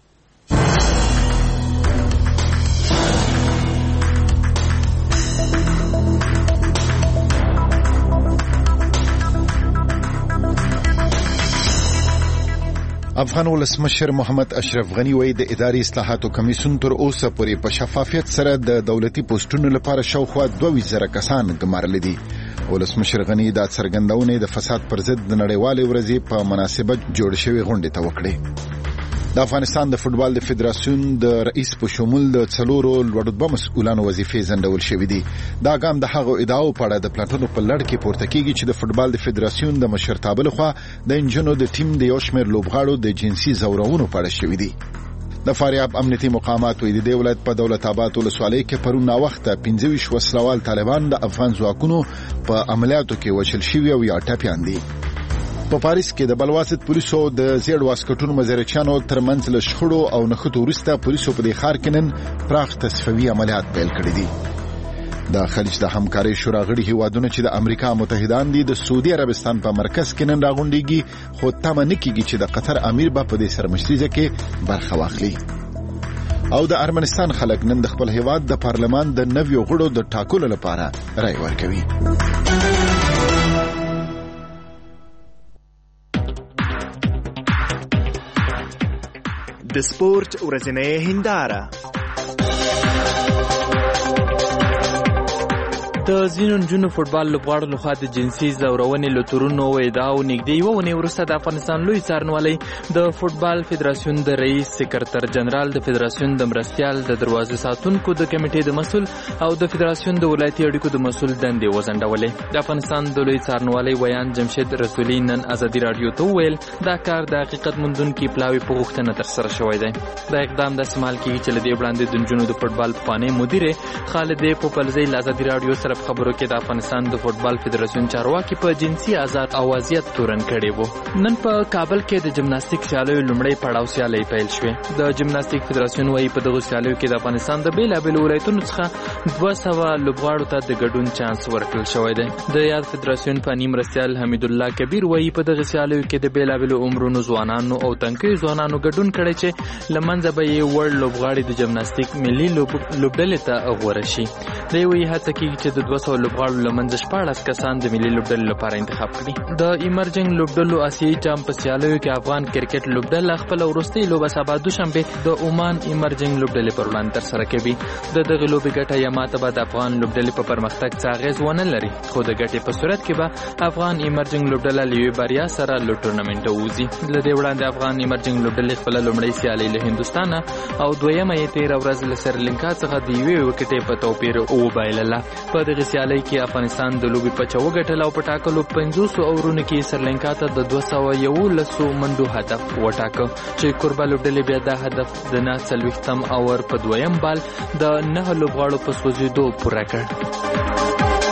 افغان ولسمشر محمد اشرف غنی وایي د اداري اصلاحاتو کمیسیون تر اوسه پورې په شفافیت سره د دولتي پوسټونو لپاره شاوخوا دوه زره کسان ګمارلي دي. ولسمشر غنی دا څرګندونه د فساد پر ضد د نړیوالې ورځې په مناسبت جوړ شوی غونډې ته وکړه. د افغانستان د فوټبال د فدراسیون د رئیس په شمول د څلورو لوړ مسؤلانو وظیفې ځنډول شوې دي. دا ګام د هغو ادعاو په اړه د پلاټونو په لړ کې پورته کیږي چې د فوټبال د فدراسیون د مشرتابه لخوا د انجنونو د ټیم د یو شمېر لوبغاړو د جنسي زورونو په اړه شوې دي. د فاریاب امنیتي مقامات وایي د دې ولایت په دولت آباد ولسوالۍ کې پرون ناوخته پنځه ویشت وسلوال طالبان د افغان ځواکونو په عملیاتو کې وژل شوي او یا ټپیان دي. په پاریس کې د بلواسط پولیسو د زیړ واسکټونو مزرچانو ترمنځ له شخړو او نښتو وروسته پولیسو په دې ښار کې نن پراخ تصفیوي عملیات پیل کړي دي. د خلیج د همکارۍ شورا غړي هیوادونه چې د امریکا متحدان دي د سعودي عربستان په مرکز کې نن راغونډيږي، خو تمه نه کیږي چې د قطر امیر به په دې سرمشریزه کې برخه واخلي. او د ارمنستان خلک نن د خپل هیواد د پارلمان د نویو غړو د ټاکلو لپاره رای ورکوي. د سپورت ورځنۍ هنداره. د ځینو نجونو فوټبال لوبغاړو لخوا د جنسي زورونې له تورونو او ادعاو نږدې یوه اونۍ وروسته د افغانستان لوی څارنوالۍ د فوټبال فدراسیون د رئیس سکرتر جنرال د فدراسیون د مرستیال د دروازې ساتونکو د کمیټې د مسؤل او د فدراسیون د ولایتي اړیکو د مسؤل دندې وځنډولې. د افغانستان د لوی څارنوالۍ ویان جمشید رسولي نن ازادي راډیو ته وویل دا کار د حقیقت موندونکي پلاوي په غوښتنه ترسره شوی دی. دا اقدام داسې مهال کېږي چې له دې وړاندې د نجونو د فوټبال پخوانۍ مدیرې خالدې پوپلزۍ له ازادي راډیو سره په خبرو کې د افغانستان د فوټبال فدراسیون چارواکي په جنسي آزاد اوازیت تورن کړي وو. نن په کابل کې د جمناستیک سیالیو لومړی پړاو سیالۍ پیل شوې. د جمناستیک فدراسیون وايي په دغه سیالیو کې د افغانستان د بیلابېلو ولایتونو څخه دوه سوه لوبغاړو ته د ګډون چانس ورکړل شوی دی. د یاد فدراسیون فني مرستیال حمید الله کبیر وايي په دغه سیالیو کې د بیلابېلو عمرونو ځوانانو او تنکیو ځوانانو ګډون کړی چې له منځه به یې وړ لوبغاړي د جمناستیک ملي لوبډلې ته غوره شي. دی وايي هڅه کېږي چې د دوه سوه لوبغاړو له منځه شپاړس کسان د ملي لوبډلې لپاره انتخاب کړي. د ایمرجنګ لوبډلو آسیایي جام په سیالیو کې افغان کرکټ لوبډله خپله وروستۍ لوبه سبا دوشنبې د عمان ایمرجنګ لوبډلې پر وړاندې ترسره کوي. د دغې لوبې ګټه یا ماته به د افغان لوبډلې په پرمختګ څه اغېز ونه لري، خو د ګټې په صورت کې به افغان ایمرجنګ لوبډله له یوې بریا سره له ټورنمنټه ووځي. له دې وړاندې افغان ایمرجنګ لوبډلې خپله لومړۍ سیالۍ له هندوستانه او دویمه یې تېره ورځ له سریلانکا څخه د یوې وکټې په توپیر وبایلله. په دغې سیالۍ کې افغانستان د لوبې پچه وګټله او په ټاکلو پنځوسو اورونو کې سریلانکا ته د دوه سوه یولسو منډو هدف وټاکه چې کوربه لوبډلې بیا دا هدف د نه څلوېښتم اور په دویم بال د نهه لوبغاړو په سوځېدو پوره کړ.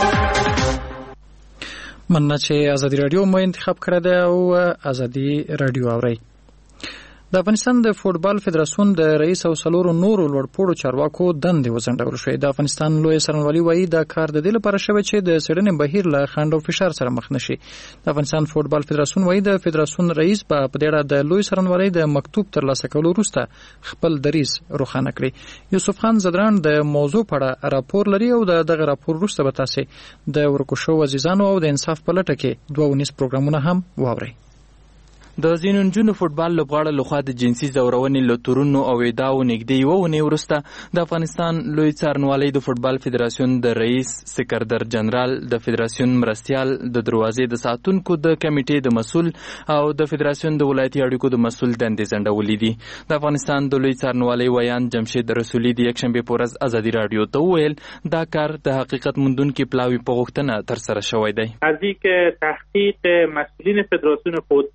مننه چې ازادي راډیو مو انتخاب کړی دی او ازادي راډیو اورئ. د افغانستان د فوټبال فدراسیون د رئیس او څلورو نورو لوړپوړو چارواکو دندې وځنډول شوې. د افغانستان لوی څارنوالي وایي دا کار د دې لپاره شوی چې د څېړنې بهیر له خنډ او فشار سره مخ نشي. د افغانستان فوټبال فدراسیون وایي د فدراسیون رئیس به په دې اړه د لوی څارنوالۍ د مکتوب ترلاسه کولو وروسته خپل دریځ روښانه کړي. یوسف خان زدران د موضوع په اړه راپور لري او د دغه راپور وروسته به تاسې د ورکو شوو عزیزانو او د انصاف په لټه کې دوه ونیز پروګرامونه هم واورئ. د ځینو نجونو فوټبال لوبغاړو لخوا د جنسي زورونې له تورونو او ادعاو نږدې یوه اونۍ وروسته د افغانستان لوی څارنوالۍ د فوټبال فدراسیون د رئیس سکرتر جنرال د فدراسیون مرستیال د دروازې د ساتونکو د کمیټې د مسؤل او د فدراسیون د ولایتي اړیکو د مسؤل دندې ځنډولې دي. د افغانستان د لوی څارنوالۍ ویان جمشید رسولي د یکشنبې په ورځ ازادي راډیو ته وویل دا کار د حقیقت موندونکي پلاوي په غوښتنه ترسره شوی دی. نزدیک تحقیق مسئولین فدراسیون فوتبال شامل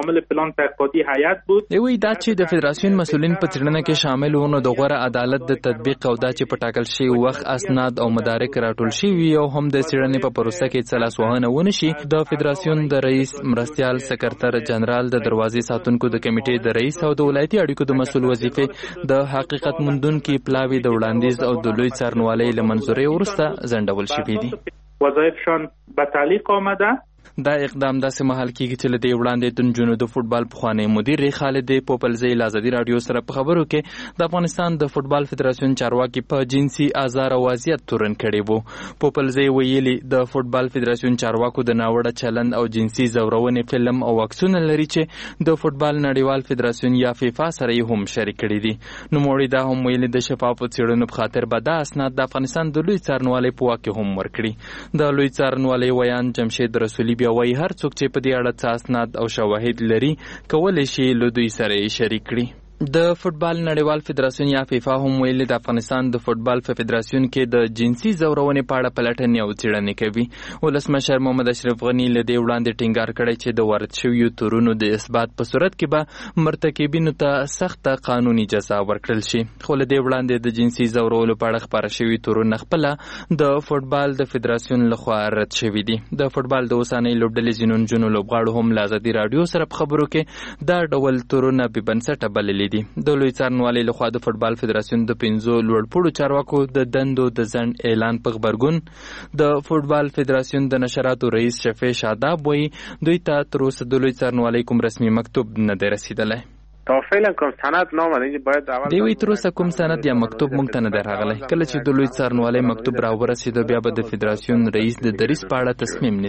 عامل پلان تحقیقاتی هیئت بود. دوی دا چې د فدراسیون مسولین په څېړنه کې شامل وو نو د غوره عدالت د تطبیق او دا چې په ټاکل شوي وخت اسناد او مدارک راټول شوي او هم د څېړنې په پروسه کې څه لاسوهنه ونه شي، د فدراسیون د رئیس مرستیال سکرتر جنرال د دروازې ساتونکو د کمیټې د رئیس او د ولایتي اړیکو د مسؤل وظیفې د حقیقت موندونکي پلاوي د وړاندیز او د لوی څارنوالۍ له منظورۍ وروسته ځنډول شوي دي. وظایفشان به تعلیق آمده. دا اقدام داسې مهال کېږي چې له دې وړاندې د نجونو د فوټبال پخوانی مدیر خالد پوپلزی له ازادي راډیو سره په خبرو کې د افغانستان د فوټبال فدراسیون چارواکي په جنسي آزار او وضعیت تورن کړی وو. پوپلزی ویلي د فوټبال فدراسیون چارواکو د ناوړه چلند او جنسي زورونې فلم او عکسونه لري چې د فوټبال نړیوال فدراسیون یا فیفا سره یې هم شریک کړي دي. نوموړي دا هم ویلي د شفافو څېړنو په خاطر به دا اسناد د افغانستان د لوی څارنوالۍ په واک کې هم ورکړي. د لوی څارنوالۍ ویان جمشید رسولي بیا وایي هر څوک چې په دې اړه څه اسناد او شواهد لري کولی شي له دوی سره یې شریک کړي. د فوټبال نړیوال فدراسیون یا فیفا هم ویلي د افغانستان د فوټبال په فدراسیون کې د جنسي زورونې په اړه پلټنې او څېړنې کوي. ولسمشر محمد اشرف غني له دې وړاندې ټینګار کړی چې د وارد شویو تورونو د اثبات په صورت کې به مرتکبینو ته سخته قانوني جزا ورکړل شي. خو له دې وړاندې د جنسي زورولو په اړه خپاره شوي تورونه خپله د فوټبال د فدراسیون لخوا رد شوي دي. د فوټبال د اوسنۍ لوبډلې ځینو نجونو لوبغاړو هم له ازادي راډیو سره په خبرو کې دا ډول تورونه بې بنسټه بللي دي. د لوی څارنوالۍ لخوا د فوټبال فدراسیون د پنځو لوړپوړو چارواکو د دندو د ځنډ اعلان په غبرګون د فوټبال فدراسیون د نشراتو رئیس شفیع شاداب وایي دوی ته تر اوسه د لوی څارنوالۍ کوم رسمي مکتوب نه دی رسیدلی. تا فعلا کوم سند نامه نه باید اول دی وی تر اوسه کوم سند یا مکتوب مونږ ته نه دی راغلی. کله چې د لوی څارنوالۍ مکتوب را ورسېده بیا به د فدراسیون رئیس د دریځ په اړه تصمیم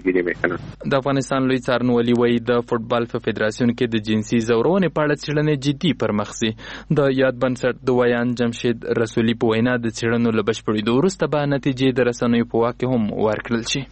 نیسي. د افغانستان لوی څارنوالي وایي د فوټبال په فدراسیون کې د جنسي زورونې په اړه څېړنې جدي پرمخ ځي. د یاد بنسټ د ویان جمشید رسولي په وینا د څېړنو له بشپړېدو وروسته به نتیجې د رسنیو په واک کې هم ورکړل شي.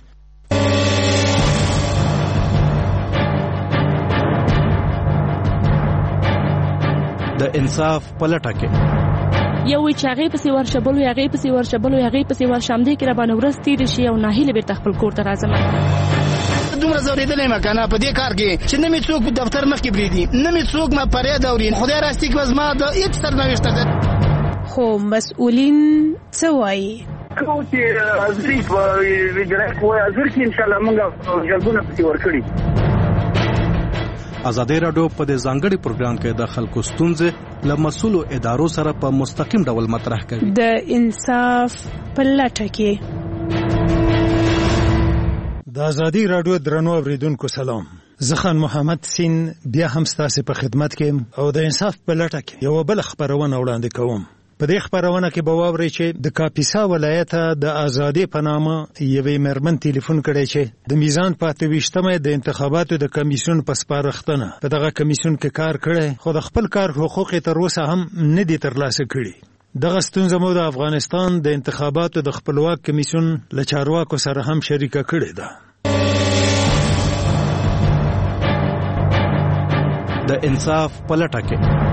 د انصاف په لټه کې یو چې هغه پسې ورشبلو هغه پسې ورشبلو هغه پسې ورشم دې کې را باندې ورځ تیر شي او ناهیله بیرته خپل کور ته راځم. دومره زوریدلې مکنه په دې کار کې چې نه می څوک په دفتر مخ کې بریدي نه می څوک ما پرې دورین خدای راستي کې وزما د هیڅ سرنوشت ده. خو مسؤلین څه وایي؟ کو چې ازري په ویډرک وای ازر کې ان شاء الله موږ جلبونه پکې ورکړي. ازادي راډیو په دې ځانګړي پروګرام کې د خلکو ستونزې له مسؤلو ادارو سره په مستقیم ډول مطرح کوي. د انصاف په لټه کې. د ازادي راډیو درنو اوریدونکو سلام. زه خان محمد سین بیا هم ستاسو په خدمت کې او د انصاف په لټه کې یو بل خبرونه وړاندې کوم. په دې خبرونه کې به واورئ چې د کاپیسا ولایت د ازادي په نامه یوې مېرمن ټلیفون کړی چې د میزان په اته ویشتمه د انتخاباتو د کمیسیون په سپارښتنه په دغه کمیسیون کې کار کړی خو د خپل کار حقوق تر اوسه هم نه دي ترلاسه کړي. دغه ستونزه مو د افغانستان د انتخاباتو د خپلواک کمیسیون له چارواکو سره هم شریکه کړې ده. د انصاف په لټه کې.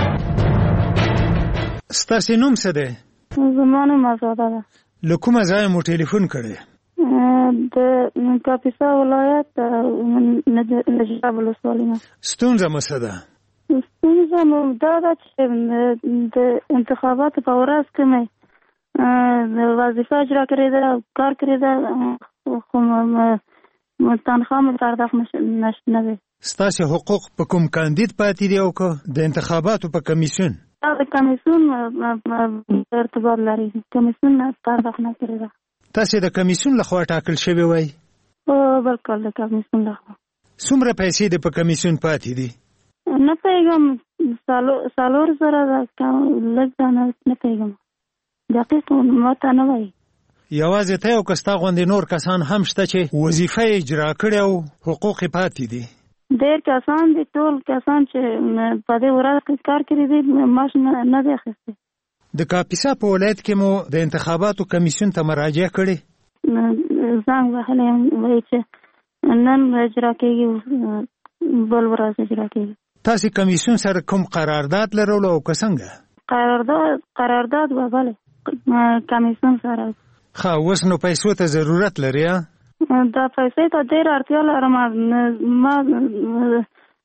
ستاسو نوم څه دی؟ زما نوم آزاده ده. له کومه ځایه مو ټلیفون کړی؟ د کاپیسا ولایت نجراب ولسوالۍ نه. ستونزه مو څه ده؟ ستونزه مو دا ده چې د انتخاباتو په ورځ کې مې وظیفه اجرا کړې ده کار کړی ده خو تنخواه مې پرداخت نه دی. ستاسو حقوق په کوم کاندید پاتې دي او که د انتخاباتو په کمیسیون؟ د کمیسیون ارتباط لري. کمیسیون پرداخت نه کړی ده. تاسو د کمیسیون لخوا ټاکل شوی وای؟ او بالکل د کمیسیون لخوا. څومره پیسې د په کمیسیون پاتې دي؟ نه پیغام سالور سره دا لږ نه نه پیغام دقیق ماته نه وای. یوازې ته او کستا غوندې نور کسان هم شته چې وظیفه اجرا کړي او حقوق پاتې دي. ډېر کسان دي ټول کسان چې په دې ورځ کې کار کړی دي معاش نه دی اخیستی. د کاپیسا په ولایت کې مو د انتخاباتو کمیسیون ته مراجعه کړې؟ زنګ وهلی یم وایي چې نن اجرا کېږي بل ورځ اجرا کېږي. تاسې کمیسیون سره کوم قرارداد لرلو او که څنګه؟ قرارداد قرارداد به بلې کمیسیون سره. ښه اوس نو پیسو ته ضرورت لري؟ دا پیسې ته ډېر اړتیا لرم. ما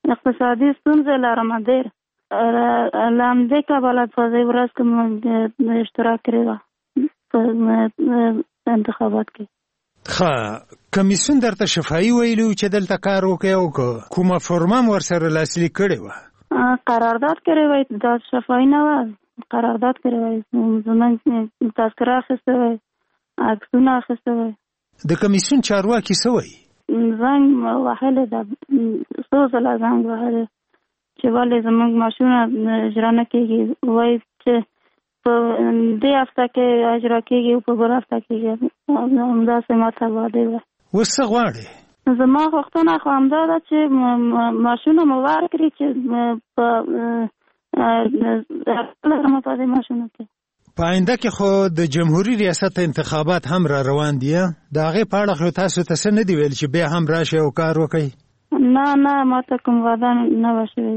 اقتصادي ستونزې لرم ډېر له همدې کبله په دې ورځ کې موږ اشتراک کړی وه په انتخابات کې. ښه کمیسیون درته شفاهي ویلي و چې دلته کار وکړئ او که کومه فورمه هم ورسره لاسلیک کړې وه؟ قرارداد کړی وی، دا شفاهي نه وه، قرارداد کړی وی، زموږ تذکره اخیستی وی، عکسونه اخیستی وی. د کمیسیون چارواکي څه وایي؟ زنګ وهلی ده، څو ځله زنګ وهلی چې ولې زموږ معاشونه اجرا نه کېږي، وایي چې په دې هفته کې اجرا کېږي او په بل هفته کېږي. همداسې ماته وعدې وه. اوس څه غواړې؟ زما غوښتنه خو همدا ده چې معاشونه مو ورکړي چې په لرم په دې معاشونو کې. په آینده کې خو د جمهوري ریاست انتخابات هم را روان دي، د هغې په اړه خو تاسو ته څه نه دي ویل چې بیا هم راشئ او کار وکړئ؟ نه نه، ماته کوم وعده نه وه شوې.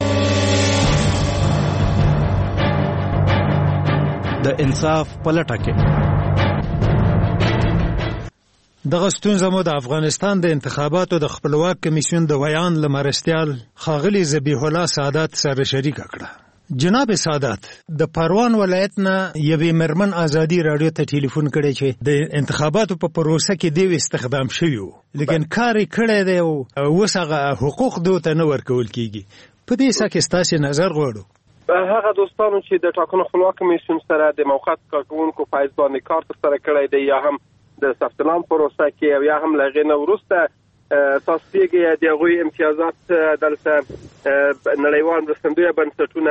د انصاف په لټه کې دغه ستونزه مو د افغانستان د انتخاباتو د خپلواک کمیسیون د ویان له مرستیال ښاغلي ذبیح الله سعادت سره شریکه کړه. جناب سعادت، د پروان ولایت نه یوې مېرمن ازادي راډیو ته ټلیفون کړی چې د انتخاباتو په پروسه کې دیو استخدام شوی و، لیکن کار یې کړی دی او اوس هغه حقوق دو ته نه ورکول کیږي. په دې څه کې ستاسې نظر غواړو؟ هغه دوستانو چې د ټاکنو خپلواک کمیسیون سره د موقت کارکوونکو په حیث باندې کار ترسره کړی دی، یا هم د ثبت نام پروسه کې او یا هم له هغې نه وروسته تاسو پوهېږئ د هغوی امتیازات دلته نړیوال مرستندویه بنسټونه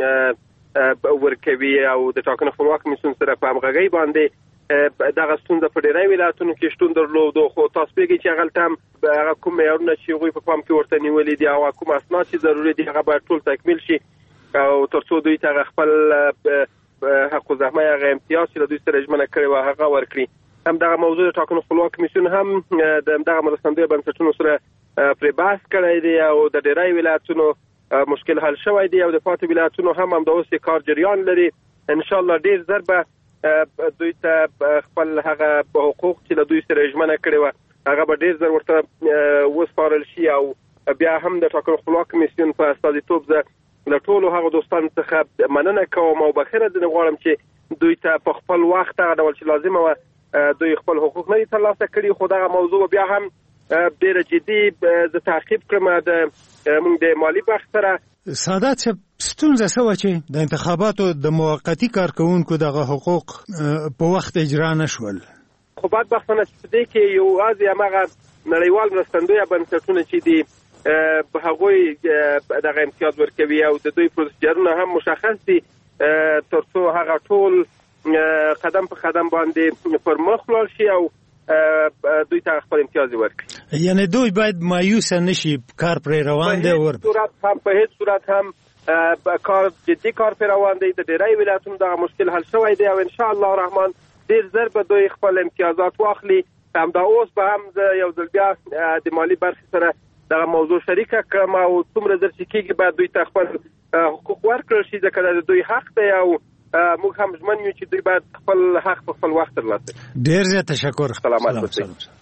ورکوي او د ټاکنو خپلواک کمیسیون سره په همغږۍ باندې دغه ستونزه په ډېری ولایتونو کې شتون درلودو. خو تاسو پوهېږئ چې هغلته هم هغه کوم معیارونه چې هغوی په پام کې ورته نیولي دي او کوم اسناد چې ضروري دي هغه باید ټول تکمیل شي او تر څو دوی ته خپل حق الزحمه هغه امتیاز چې له دوی سره ژمنه کړې وه هغه ورکړي. هم دغه موضوع د ټاکنو خپلواک کمیسیون هم د دغه مرستندویه بنسټونو سره پرې بحث کړی دی او د ډېری ولایتونو مشکل حل شوی دی او د پاتې ولایتونو هم همداوس کار جریان لري. انشاءالله ډېر ژر به دوی ته خپل هغه حقوق چې له دوی سره ژمنه کړې وه هغه به ډېر ژر ورته وسپارل شي او بیا هم د ټاکنو خپلواک کمیسیون په استازیتوب زه له ټولو هغو دوستانو څخه مننه کوم او بخښنه ځینې غواړم چې دوی ته په خپل وخت هغه ډول چې لازمه وه دوی خپل حقوق نه دي ترلاسه کړي. خو دغه موضوع بیا هم ډېره جدي زه تعقیب کړم د موږ د مالي بخش سره. سعادت صاحب، ستونزه څه وه چې د انتخاباتو د موقتي کارکوونکو دغه حقوق په وخت اجرا نه شول؟ خو بدبختانه په دې کې یوازې هماغه نړیوال مرستندویه بنسټونه چې دي هغوی دغه امتیاز ورکوي او د دوی پروسیجرونه هم مشخص دي تر څو هغه ټول قدم په قدم باندې پر مخ ولاړ شي او دوی ته خپل امتیاز ورکړي. یعنی دوی باید مایوسه نشي، کار پرې روان دی ور صورت هم په هیڅ صورت هم کار جدي کار پرې روان دی. د ډېری ولایتونو دغه مشکل حل شوی دی او ان شاء الله الرحمن ډېر ژر به دوی خپل امتیازات واخلي. همدا اوس به هم زه یو ځل بیا د مالي برخې سره دغه موضوع شریکه کړم او څومره ژر چې کېږي باید دوی ته خپل حقوق ورکړل شي ځکه د دوی حق دی او موږ هم ژمن یو چې دوی باید خپل حق په خپل وخت ترلاسه کړي. ډېر زیات تشکر. سلامت اوسئ.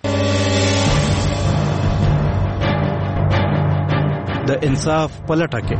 د انصاف په لټه کې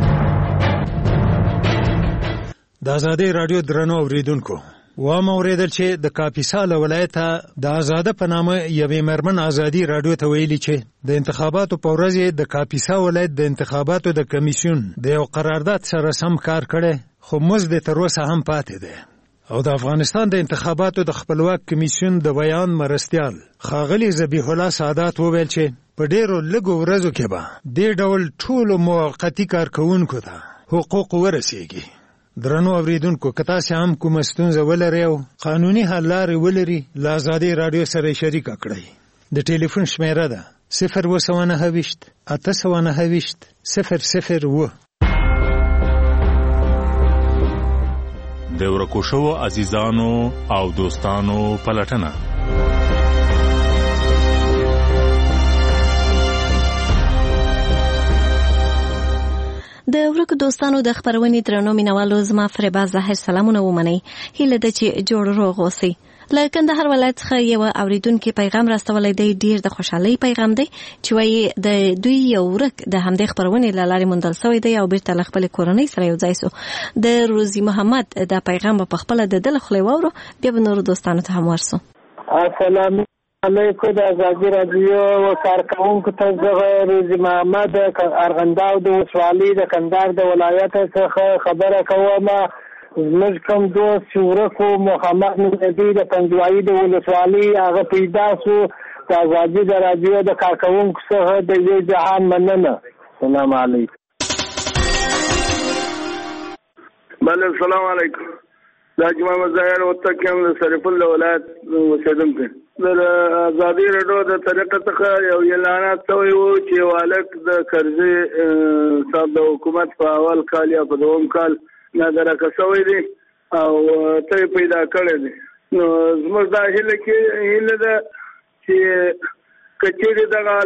د ازادۍ راډیو درنو اوریدونکو، وام اوریدل چې د کاپیسا له ولایته د آزاده په نامه یوې مېرمن ازادي راډیو ته ویلي چې د انتخاباتو په ورځ د کاپیسا ولایت د انتخاباتو د کمیسیون د یو قرارداد سره سم کار کړی خو مزد تر اوسه هم پاتې دی. او د افغانستان د انتخاباتو د خپلواک کمیسیون د ویان مرستیال ښاغلي ذبیح الله سعادت وویل چې په ډېرو لږو ورځو کې به دې ډول ټولو موقتي کارکوونکو ته حقوق ورسیږي. درنو اوریدونکو، که تاسې هم کومه ستونزه ولرئ او قانوني حل لارې ولري، له ازادۍ راډیو سره یې شریکه کړئ. د ټلیفون شمیره ده صفر اووه سوه نهه ویشت اته سوه نهه ویشت صفر صفر اووه. د ورکو شوو عزیزانو او دوستانو پلټنه. د ورکو دوستانو د خبرونې درنو مینوالو، زما فریبا زهر سلامونه ومنئ. هیله ده چې جوړ روغ اوسئ. له کندهار ولایت څخه یو اوریدونکو پیغام راستولی دی، ډیر د خوشحالۍ پیغام دی چې وایي د دوی یو ورک د همدې خبرونې له لارې موندل شوی دی او بیرته له خپلې کورنۍ سره یو ځای سو. د روزي محمد دا پیغام په خپله د ده له خولې واورو، بیا به نورو دوستانو ته هم ورسو. السلام علیکم. د ازادي راډیو کارکوونکو ته زه روزي محمد ارغنداو د ولسوالۍ د کندهار د ولایت څخه خبره کوم. زموږ کوم دوست چې ورک و محمد نبي د پنجوایي د ولسوالۍ هغه پیدا سو. د ازادي د راډیو د کارکوونکو څخه د یو جهان مننه. السلام علیکم. بله السلام علیکم. دا جمعه مظاهر وتکم د سرپل ولایت اوسیدونکی. د ازادي راډیو د طریقه څخه یو اعلانات شوی و چې والک د کرزي صاحب د حکومت په اول کال یا په دوم کال نادرکه شوی دی او ته پیدا کړی دی. نو زموږ دا هیله کې هیله ده چې کچېرې دغه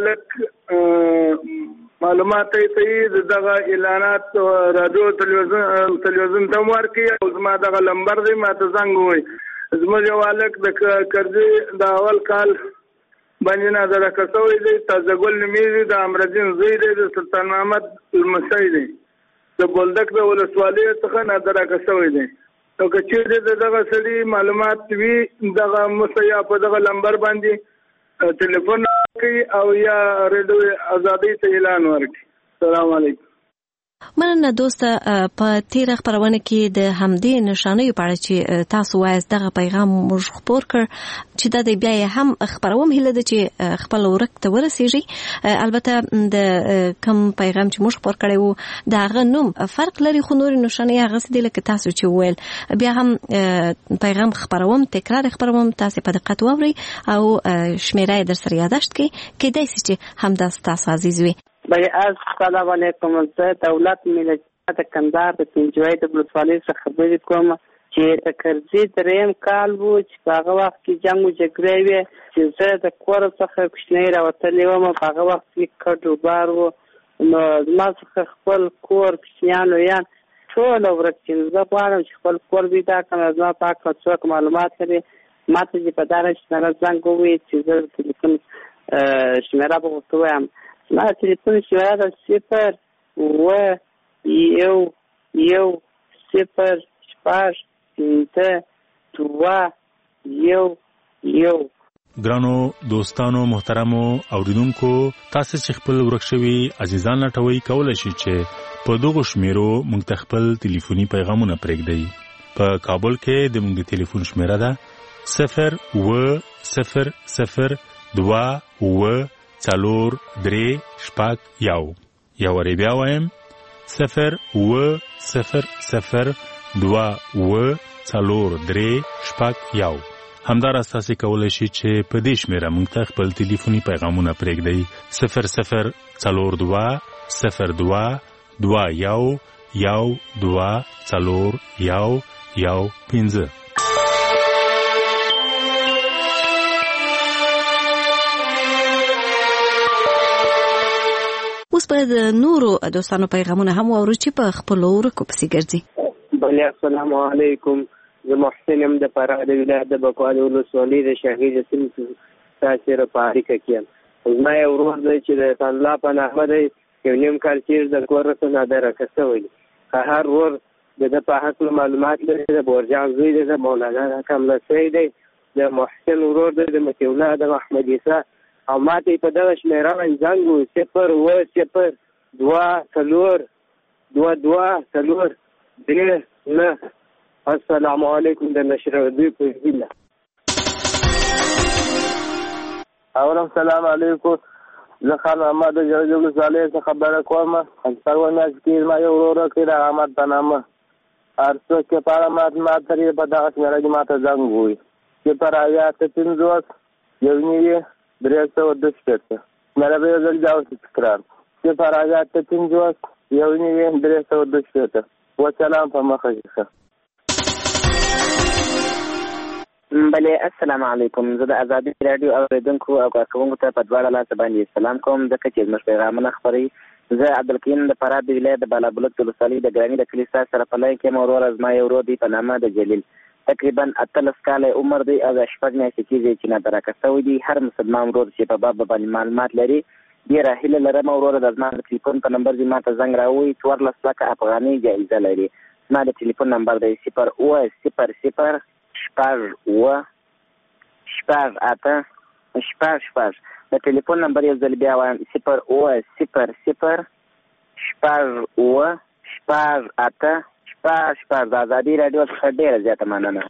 هلک معلومات ته دغه اعلانات راډیو تلویزیون تلویزیون ته ورکړي او زما دغه لمبر دی ما ته زنګ ووایي. زموږ یو هلک د کرزي د اول کال باندې نادرکه شوی دی. تازه ګل نومیږي، د امرالدین زوی دی، د سلطان محمد لمسی دی، د بولدک د ولسوالۍ څخه نادرکه شوی دی. نو که چېرې د دغه سړي معلومات وي دغه موږ یا په دغه لمبر باندې ټلیفون کوي او یا ریډیو ازادۍ ته اعلان ورکړي. السلام علیکم. مننه دوسته. په تیره خپرونه کې د همدې نشانیو په اړه چې تاسو وایاست دغه پیغام موږ خپور کړ چې دا د بیا یې هم خپروم هیله ده چې خپل ورک ته ورسیږي. البته د کم پیغام چې موږ خپور کړی وو د هغه نوم فرق لري، خو نورې نشانې هغسې دي لکه تاسو چې وویل. بیا هم پیغام خپروم، تکرار خپروم، تاسې په دقت واورئ او شمیره یې در سره یاداشت کړئ، کیدای شي چې همداسې تاسو عزیز وي. بله السلام علیکم. زه دولت ملت د کندهار د پنجوایي د ولسوالۍ څخه خبرې کوم چې د کرزي درېیم کال و چې په هغه وخت کې جنګ و جګړې وې چې زه د کور څخه کوچنۍ راوتلې وم. په هغه وخت کې کډ وبار و، نو زما څخه خپل کور کوچنیان لویان ټوله ورک شي. زه غواړم چې خپل کور پیدا کړم. زما په هکله څوک معلومات لري ما ته چې په دغه شمېره زنګ ووایي چې زه د تلیفون شمېره به ورته ووایم. ما تلیفون شمېره ده صفر اوه یو یو صفر شپږ پنځه دوه یو یو. ګرانو دوستانو محترمو اوریدونکو، تاسو چې خپل ورک شوي عزیزان لټوي کولای شئ چې په دغو شمیرو موږ ته خپل ټلیفوني پیغامونه پرېږدئ. په کابل کې د موږ د ټلیفون شمیره ده صفر اوه صفر صفر دوه اوه څلور درې شپږ یو. یو وارې بیا وایم صفر اوه صفر صفر دوه اوه څلور درې شپږ یو. همداراز تاسو کولی شئ چې په دې شمیره موږ ته خپل ټلیفوني پیغامونه پرېږدئ. صفر صفر څلور دوه صفر دوه دوه یو یو دوه څلور یو یو پنځه. اوس به د نورو دوستانو پیغامونه هم واورو چې په خپلو ورکو پسې ګرځي. بله السلام علیکم. زه محسن یم د فراه د ولایت د بکوال ولسوالۍ د شهید یاسین تاثیر په اړیکه کې یم. زما یو ورور دی چې د الله په نامه دی، یو نیم کال تېر د کور څخه نادرکه شوی دی. هر ورور د ده په هکله معلومات لري. د بورجان زوی دی، د مولانا کملسی دی، د محسن ورور دی، د مطیع الله د محمد عیسی. او ما ته په دغه شمېره باندې زنګ و صفر اوه صفر دوه څلور دوه دوه څلور درې نه. السلام علیکم. د نشر دوی په هیله. اولا السلام علیکم. زه خان محمد د جوړ ولسوالۍ څخه خبره کوم. پرون میاشت کې ما یو ورور کې د احمد په نامه هر څوک چې په اړه ما ترې په دغه شمېره کې ما ته زنګ ووایي چې پر اویا اته پنځوس یو نوي درې سوه دوه شپېته. شمېره به یو ځل بیا اوس تکرار صفر اویا اته پنځوس یو نوي درې سوه دوه شپېته. وسلام په مخه شه. بله السلام علیکم. زه د ازادي راډیو اوریدونکو او کارکوونکو ته په دواړه لاسه باندې سلام کوم ځکه چې زموږ پیغامونه خپروي. زه عبدالکریم د فراه د ولایت د بالابلوک د ولسوالۍ د ګراني د کلي سره په لای کې یم. وروره زما یو ورور دی په نامه د جلیل. تقریبا اتلس کاله عمر دی او د شپږ میاشتې کېږي چې نادرکه شوی دی. هر مسلمان ورور چې په باب باندې معلومات لري ډېره هیله لرم وروره د زما د ټلیفون په نمبر دې ما ته زنګ راووایي. څوارلس لکه افغانۍ جایزه لري. زما د ټلیفون نمبر دی صفر اوه صفر صفر شپږ اوه شپږ اته شپږ شپږ. د ټلیفون نمبر یو ځل بیا وایم صفر اوه صفر صفر شپږ اوه شپږ اته شپږ شپږ. د ازادي راډیو څخه ډېره زیاته مننه.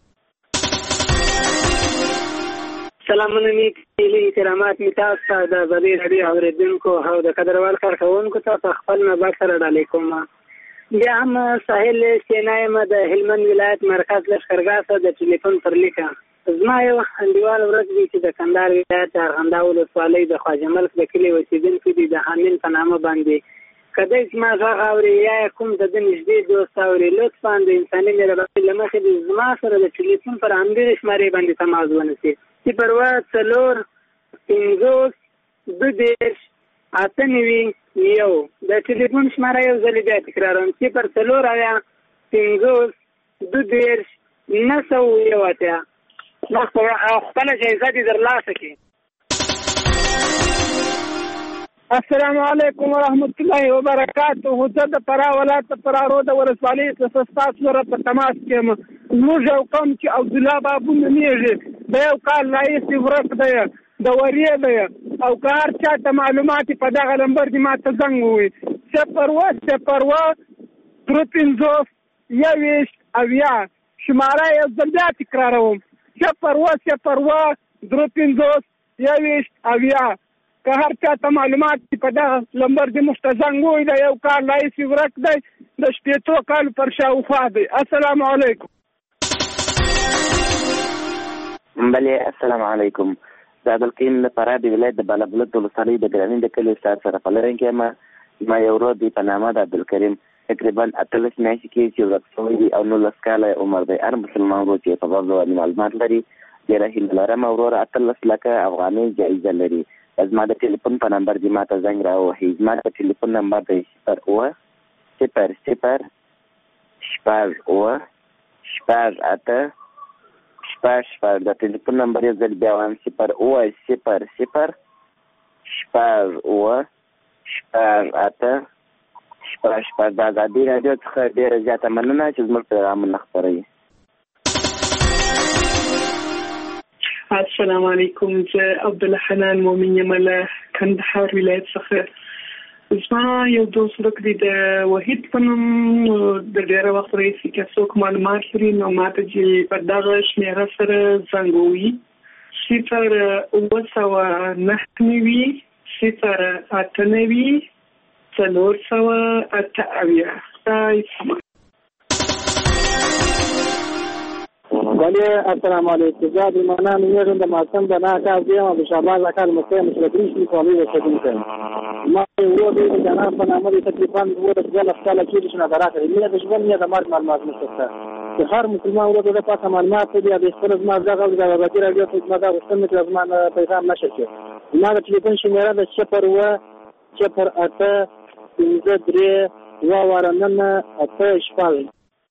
سلامونه می کلی کرامات می تاسو ته د ازادي راډیو اورېدونکو او د قدروال کارکوونکو ته په خپل نظر سره ډالۍ کوم. بیا هم ساحل سینایم د هلمند ولایت مرکز لښکرګاه ته د ټلیفون پر لیکه. زما یو انډیوال ورځ دی چې د کندهار ولایت ارغنداو ولسوالۍ د خواجه ملک د کلي اوسېدونکي دي د حامل په نامه باندې کدی چې ما غږ اوري یا کوم د ده نږدې دوست اوري لطفا د انساني مهربانۍ له مخې د زما سره د ټلیفون پر همدغې شمارې باندې تماس ونیسي. صفر اوه څلور پنځوس دوه دېرش اته نوي یو. د ټلیفون شماره یو ځل بیا تکراروم صفر څلور اویا پنځوس دوه دېرش نهه سوه یو اتیا. خپله جایزه دې ترلاسه کړي. السلام علیکم ورحمت الله وبرکاته. زه د فراه ولایت د فراه رود ولسوالۍ څخه ستاسو سره په تماس کې یم. زموږ یو قوم چې عبدالله بابو نومېږي د یو کال راهیسې ورک دی د ورې دی او که هر چا ته معلومات په دغه نمبر دې ما ته زنګ ووایي صفر اوه صفر اوه درې پنځوس یوویشت اویا. شماره یو ځل بیا تکراروم صفر اوه صفر اوه درې پنځوس یوویشت اویا. که هر چا ته معلومات په دغه نمبر دې موږ ته زنګ ووایي د یو کال راهیسې ورک دی د شپېتو کالو پر شاوخوا دی. السلام علیکم. بلې السلام علیکم. زه عبدالقیم له فراه د ولایت د بالابلوک د ولسوالۍ د ګرانین د کلي استاد سره پلرونکی یم. زما یو ورور دی په نامه د عبدالکریم تقریبا اتلس میاشتې کې چې ورک شوی دی او نولس کاله عمر دی. هر مسلمان ورور چې په باب باندې معلومات لري ډېره هیله لرم وروره اتلس لکه افغانۍ جایزه لري. زما د ټلیفون په نمبر دې ما ته زنګ راووهي. زما د ټلیفون نمبر دی صفر اوه صفر صفر شپږ اوه شپږ اته شپږ شپږ. د ټلیفون نمبر یو ځل بیا وایم صفر اوه صفر صفر شپږ اوه شپږ اته شپږ شپږ. د ازادي راډیو څخه ډېره زیاته مننه چې زموږ پیغامونه خپروي. السلام علیکم. زه عبدالحنان مومن یم له کندهار ولایت څخه. زما یو دوست ورک دی د وحید په نوم د ډېره وخت راهیسې که څوک معلومات لري نو ما ته چې په دغه شمېره سره زنګ ووهي صفر اوه سوه نهه نوي صفر اته نوي څلور سوه اته اویا. خدای سمه. ولی السلام علیکم. زه د معنا نومېږم د ماسم د نه کار دی او د شهباز اکا د مسلې مشرفین شي کولای اوسېدونکی. ما یو ورور دی د جناب په نامه د تکلیفان ورور دوولس کاله کېږي چې نادرکه دی. مینه د ژوند مینه د مرګ معلومات نشته چې هر مسلمان ورور د پاسه معلومات دی د خپل زما دغه د ازادي راډیو په زما د غوښتنې چې زما پیغام نشه کړي. زما د ټلیفون شمېره د صفر اوه صفر اته پنځه درې اوه اواره نهه اته شپږ.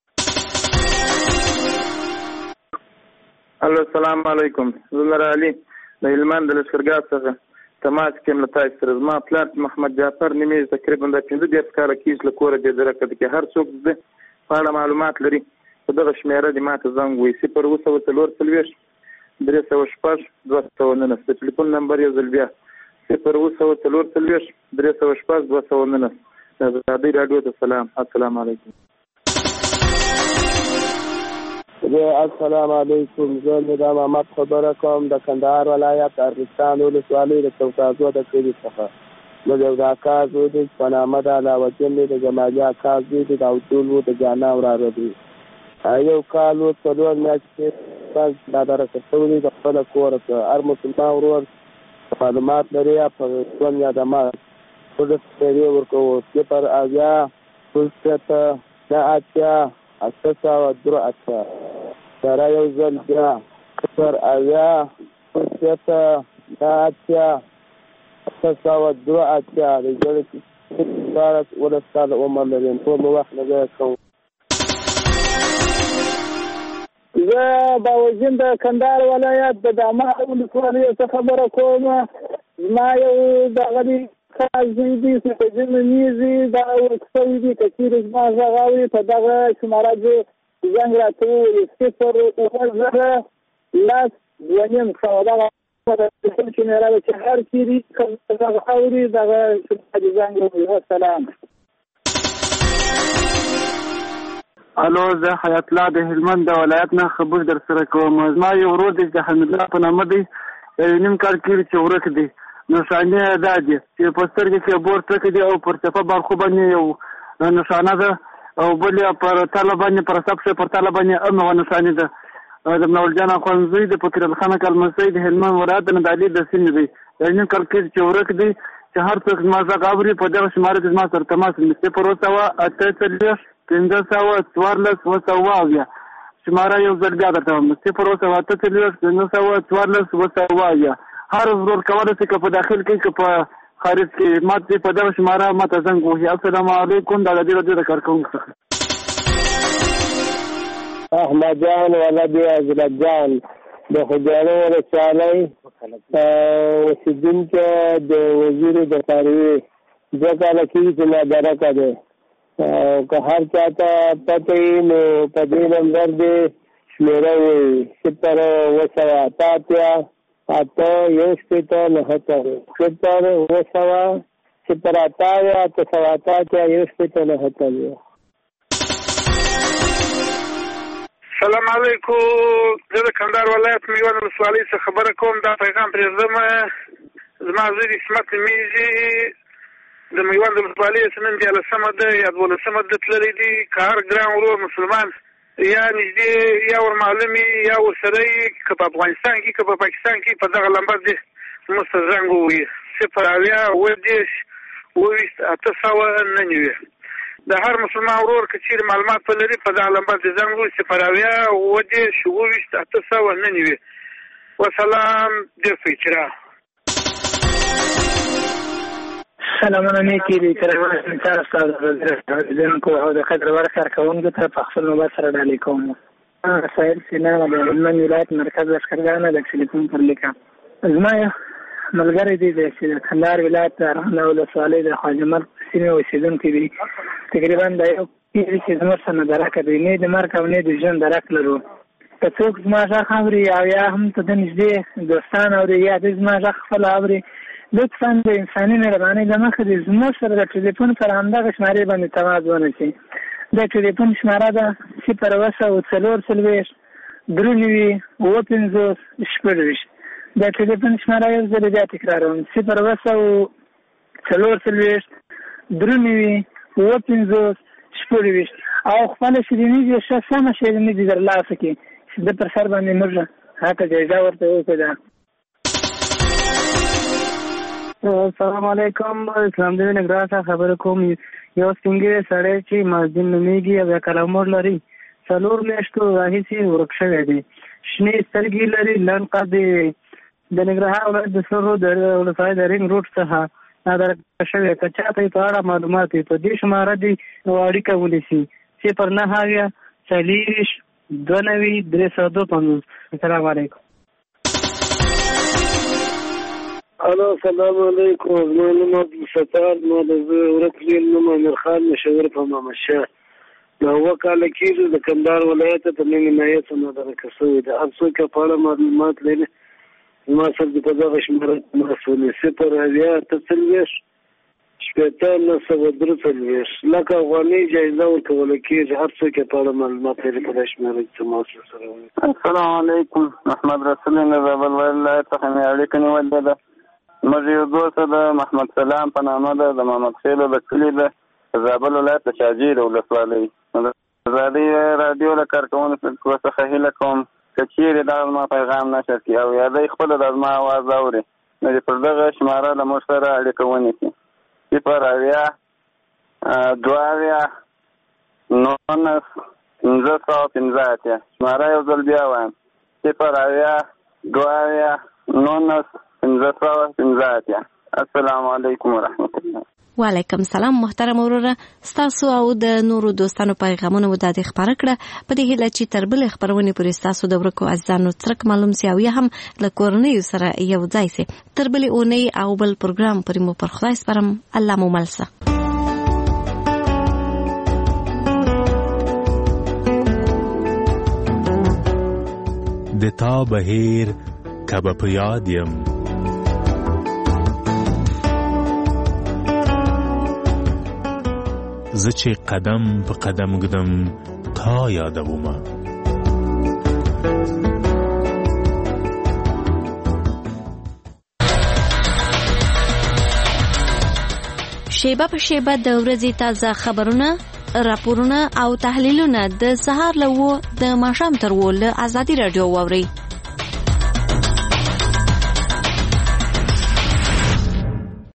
الو السلام علیکم. زه نور علي د هلمند د لښکرګاه څخه تماس کې یم له تاسو سره. زما پلار محمد جعفر نومېږي تقریبا د پنځه دېرش کاله کېږي له کوره بېدرکه دی. که هر څوک د په اړه معلومات لري په دغه شمېره دې ما ته زنګ ووایي صفر اوه سوه څلور څلوېښت درې سوه شپږ دوه سوه نولس. د ټلیفون نمبر یو ځل بیا صفر اوه سوه څلور څلوېښت درې سوه شپږ دوه سوه نولس. د ازادۍ راډیو ته سلام. السلام علیکم. السلام علیکم. زه نظام محمد خبره کوم د کندهار ولایت ارغستان ولسوالۍ د چوکازو د کلي څخه. زه د یو اکا زوی دی په نامه د علاوالدین دی د جمالي اکا زوی دی د عبدول و د جانا وراره دی. یو کال و څلور میاشتې نادرکه شوی دی د خپله کوره څخه. هر مسلمان ورور معلومات لري په ژوند یا د مرګ ټولې شمېرې ورکوو صفر اویا شپږ شپېته نهه اتیا اته سوه درې اتیا. سره یو ځل بیا صفر اویا شپږ شپېته نهه اتیا اته سوه درې اتیا. د زړه شپاړس اوولس کاله عمر لري. ټول مو وخت نه ضایع کوم. زه باوجین د کندهار ولایت د دامه ولسوالۍ څخه خبره کوم. زما یو دغه دی کار دی چې په ځینې نیزې دا ورکسوي دي که چېرې زما غږ اوري په دغه شماره کې زنګ راته وویل صفر اووه زره لس دوه نیم سوه دغه تلیفون چې مې راغی چې هر چېرې غږ اوري دغه شماره دې زنګ وویل. والسلام. الو زه حیات الله د هلمند د ولایت نه خبر در سره کوم. زما یو ورور دی چې حمید الله په نامه دی، یو نیم کال کېږي چې ورک دی. نښانې یې دا دي چې په سترګې کې بور ټکي دي او پر چپه برخو باندې یو نښانه ده او بل یې پر تله باندې پر سب شه پر تله باندې هم یوه نښانې ده. د منول جان اخوندزوی د فقیر الخان کلمسۍ د هلمند ولایت د ندالي د سیمې دی. یو نیم کال کېږي چې ورک دی چې هر څوک زما غږ اوري په دغه شماره کې زما سره تماس ونیسي. صفر اووه سوه اته څلوېښت پنځه سوه څوارلس اووه سوه اویا شماره یو ځل بیا درته وایم. صفر اووه سوه اته څلوېښت پنځه سوه څوارلس اووه سوه اویا. هر ورور کولی شي که په داخل کې که په خارج کې ما ته په دغه شماره ما ته زنګ ووهي. السلام علیکم. د ازادي راډیو د کارکوونکو څخه احمد جان ولد حضرت جان د خوږیاڼو ولسوالۍ اوسېدونکی د وزیر د خارجې دوه کاله کېږي چې مادرکه دی. که هر چا ته پته وي نو په دې نمبر دې شمېره ووایي صفر اووه سوه اته اتیا اته یو شپېته نهه اتیا صفر اووه سوه صفر اته اویا اته سوه اته اتیا یو شپېته نهه اتیا. سلام علیکم. زه د کندهار ولایت میوند ولسوالۍ څخه خبره کوم. دا پیغام پرېږدم. زما زوی اسمت نومېږي. د میوند ولسوالۍ نن دیارلسمه ده یا دولسمه ده تللی دي. که هر ګران ورور مسلمان یا نږدې یا ورمعلوم یا ورسره یي که په افغانستان کې که په پاکستان کې په دغه لمبر دې موږ ته زنګ ووهي. صفر اویا اووه دېرش اووه ویشت اته سوه نه نوي. د هر مسلمان ورور که چېرې معلومات په لري په دغه لمبر دې زنګ ووهي. صفر اویا اووه دېرش اووه ویشت اته سوه نه نوي. وسلام. ډېر ښه اجرا. سلامونه نیکې دي کرمان انتار استاد رزیدونکو او د خطر ور کارکوونکو ته په خپل نوبت سره ډالۍ کوم. ساحل سینا د هلمند ولایت مرکز لښکرګاه د ټلیفون پر لیکه. زما یو ملګری دی چې د کندهار ولایت د ارغنداب ولسوالۍ د خواجه مرګ سیمې اوسېدونکی دی. تقریبا دا یو کېږي چې زموږ سره نه درکه دی، نه د مرګ او نه د ژوند درک لرو. که څوک زما غږ اوري او یا هم ته د نږدې دوستان اوري یا د زما غږ خپل اوري لطفا د انساني مهربانۍ له مخې د زموږ سره د ټلیفون پر همدغه شمارې باندې تماس ونیسي. د ټلیفون شماره ده صفر اووه سوه څلور څلوېښت درې نوي اووه پنځوس شپږ ویشت. د ټلیفون شماره یو ځل بیا تکراروم صفر اووه سوه څلور څلوېښت درې نوي اووه پنځوس شپږ ویشت. او خپله شیریني دې ښه سمه شیریني دې ترلاسه کړي چې د پر سر باندې موږ هغه جایزه ورته وکړو. السلام علیکم. اسلام دې نګران څخه خبره کوم. یو سپینګیری سړی چې مازدین نومیږي او یا کلامور لري څلور میاشتو راهیسې ورک شوی دی. شنې سترګې لري، لنډ قد دی. د ننګرهار ولایت د سرو د ولسوالۍ د رینګ روډ څخه نادرکه شوی. که چاته یې په اړه معلومات وي په دې شماره دې اړیکه ونیسي صفر نهه اویا څلېرویشت دوه نوي درې سوه دوه پنځوس. السلام علیکم. الو السلام علیکم. زما نوم عبدالستار. ما د زه ورک لیل نوم امیرخان مشاور په محمد شاه. د اووه کاله کېږي د کندهار ولایت ته نن نایه څه مدرکه شوې ده. هر څوک په اړه معلومات لري زما سره دې په دغه شماره تماس ونیسي صفر اویا اته څلوېښت شپېته نهه سوه درې څلوېښت. لکه افغانۍ جایزه ورکولی کېږي. هر څوک په اړه معلومات لري په دې شماره تماس سره ونیسي. السلام علیکم. محمد رسول الله د زابل ولایت څخه مې اړیکه نیولې ده. موږ یو دوست د محمد سلام په نامه ده د محمد خیلو د کلي ده د زابل ولایت د شاجوی د ولسوالۍ. د ازادي راډیو د کارکوونکو څخه هیله کوم که چېرې دا زما پیغام نشر کړي او یا دی خپله د زما اواز اوري نو د پر دغه شماره له موږ سره اړیکه ونیسي صفر اویا دوه اویا نولس پنځه سوه پنځه اتیا. شماره یو ځل بیا وایم صفر اویا دوه اویا نولس پنځه سوه پنځه اتیا. السلام علیکم ورحمت الله. وعلیکم سلام محترم وروره، ستاسو او د نورو دوستانو پیغامونه مو د دې خبره کړه په دې هیله چې تر بلې خبرونې پورې ستاسو د ورکو عزیزانو څرک معلوم سي او یا هم له کورنیو سره یو ځای سي. تر بلې اونۍ او بل پروګرام پورې مو پر خدای سپارم. الله مو مل شه. د تا بهیر کبه په یاد یم، زه چې قدم په قدم ږدم تا یادومه. شیبه په شیبه د ورځې تازه خبرونه، راپورونه او تحلیلونه د سهار له وو د ماښام تر وو له ازادي راډیو واورئ.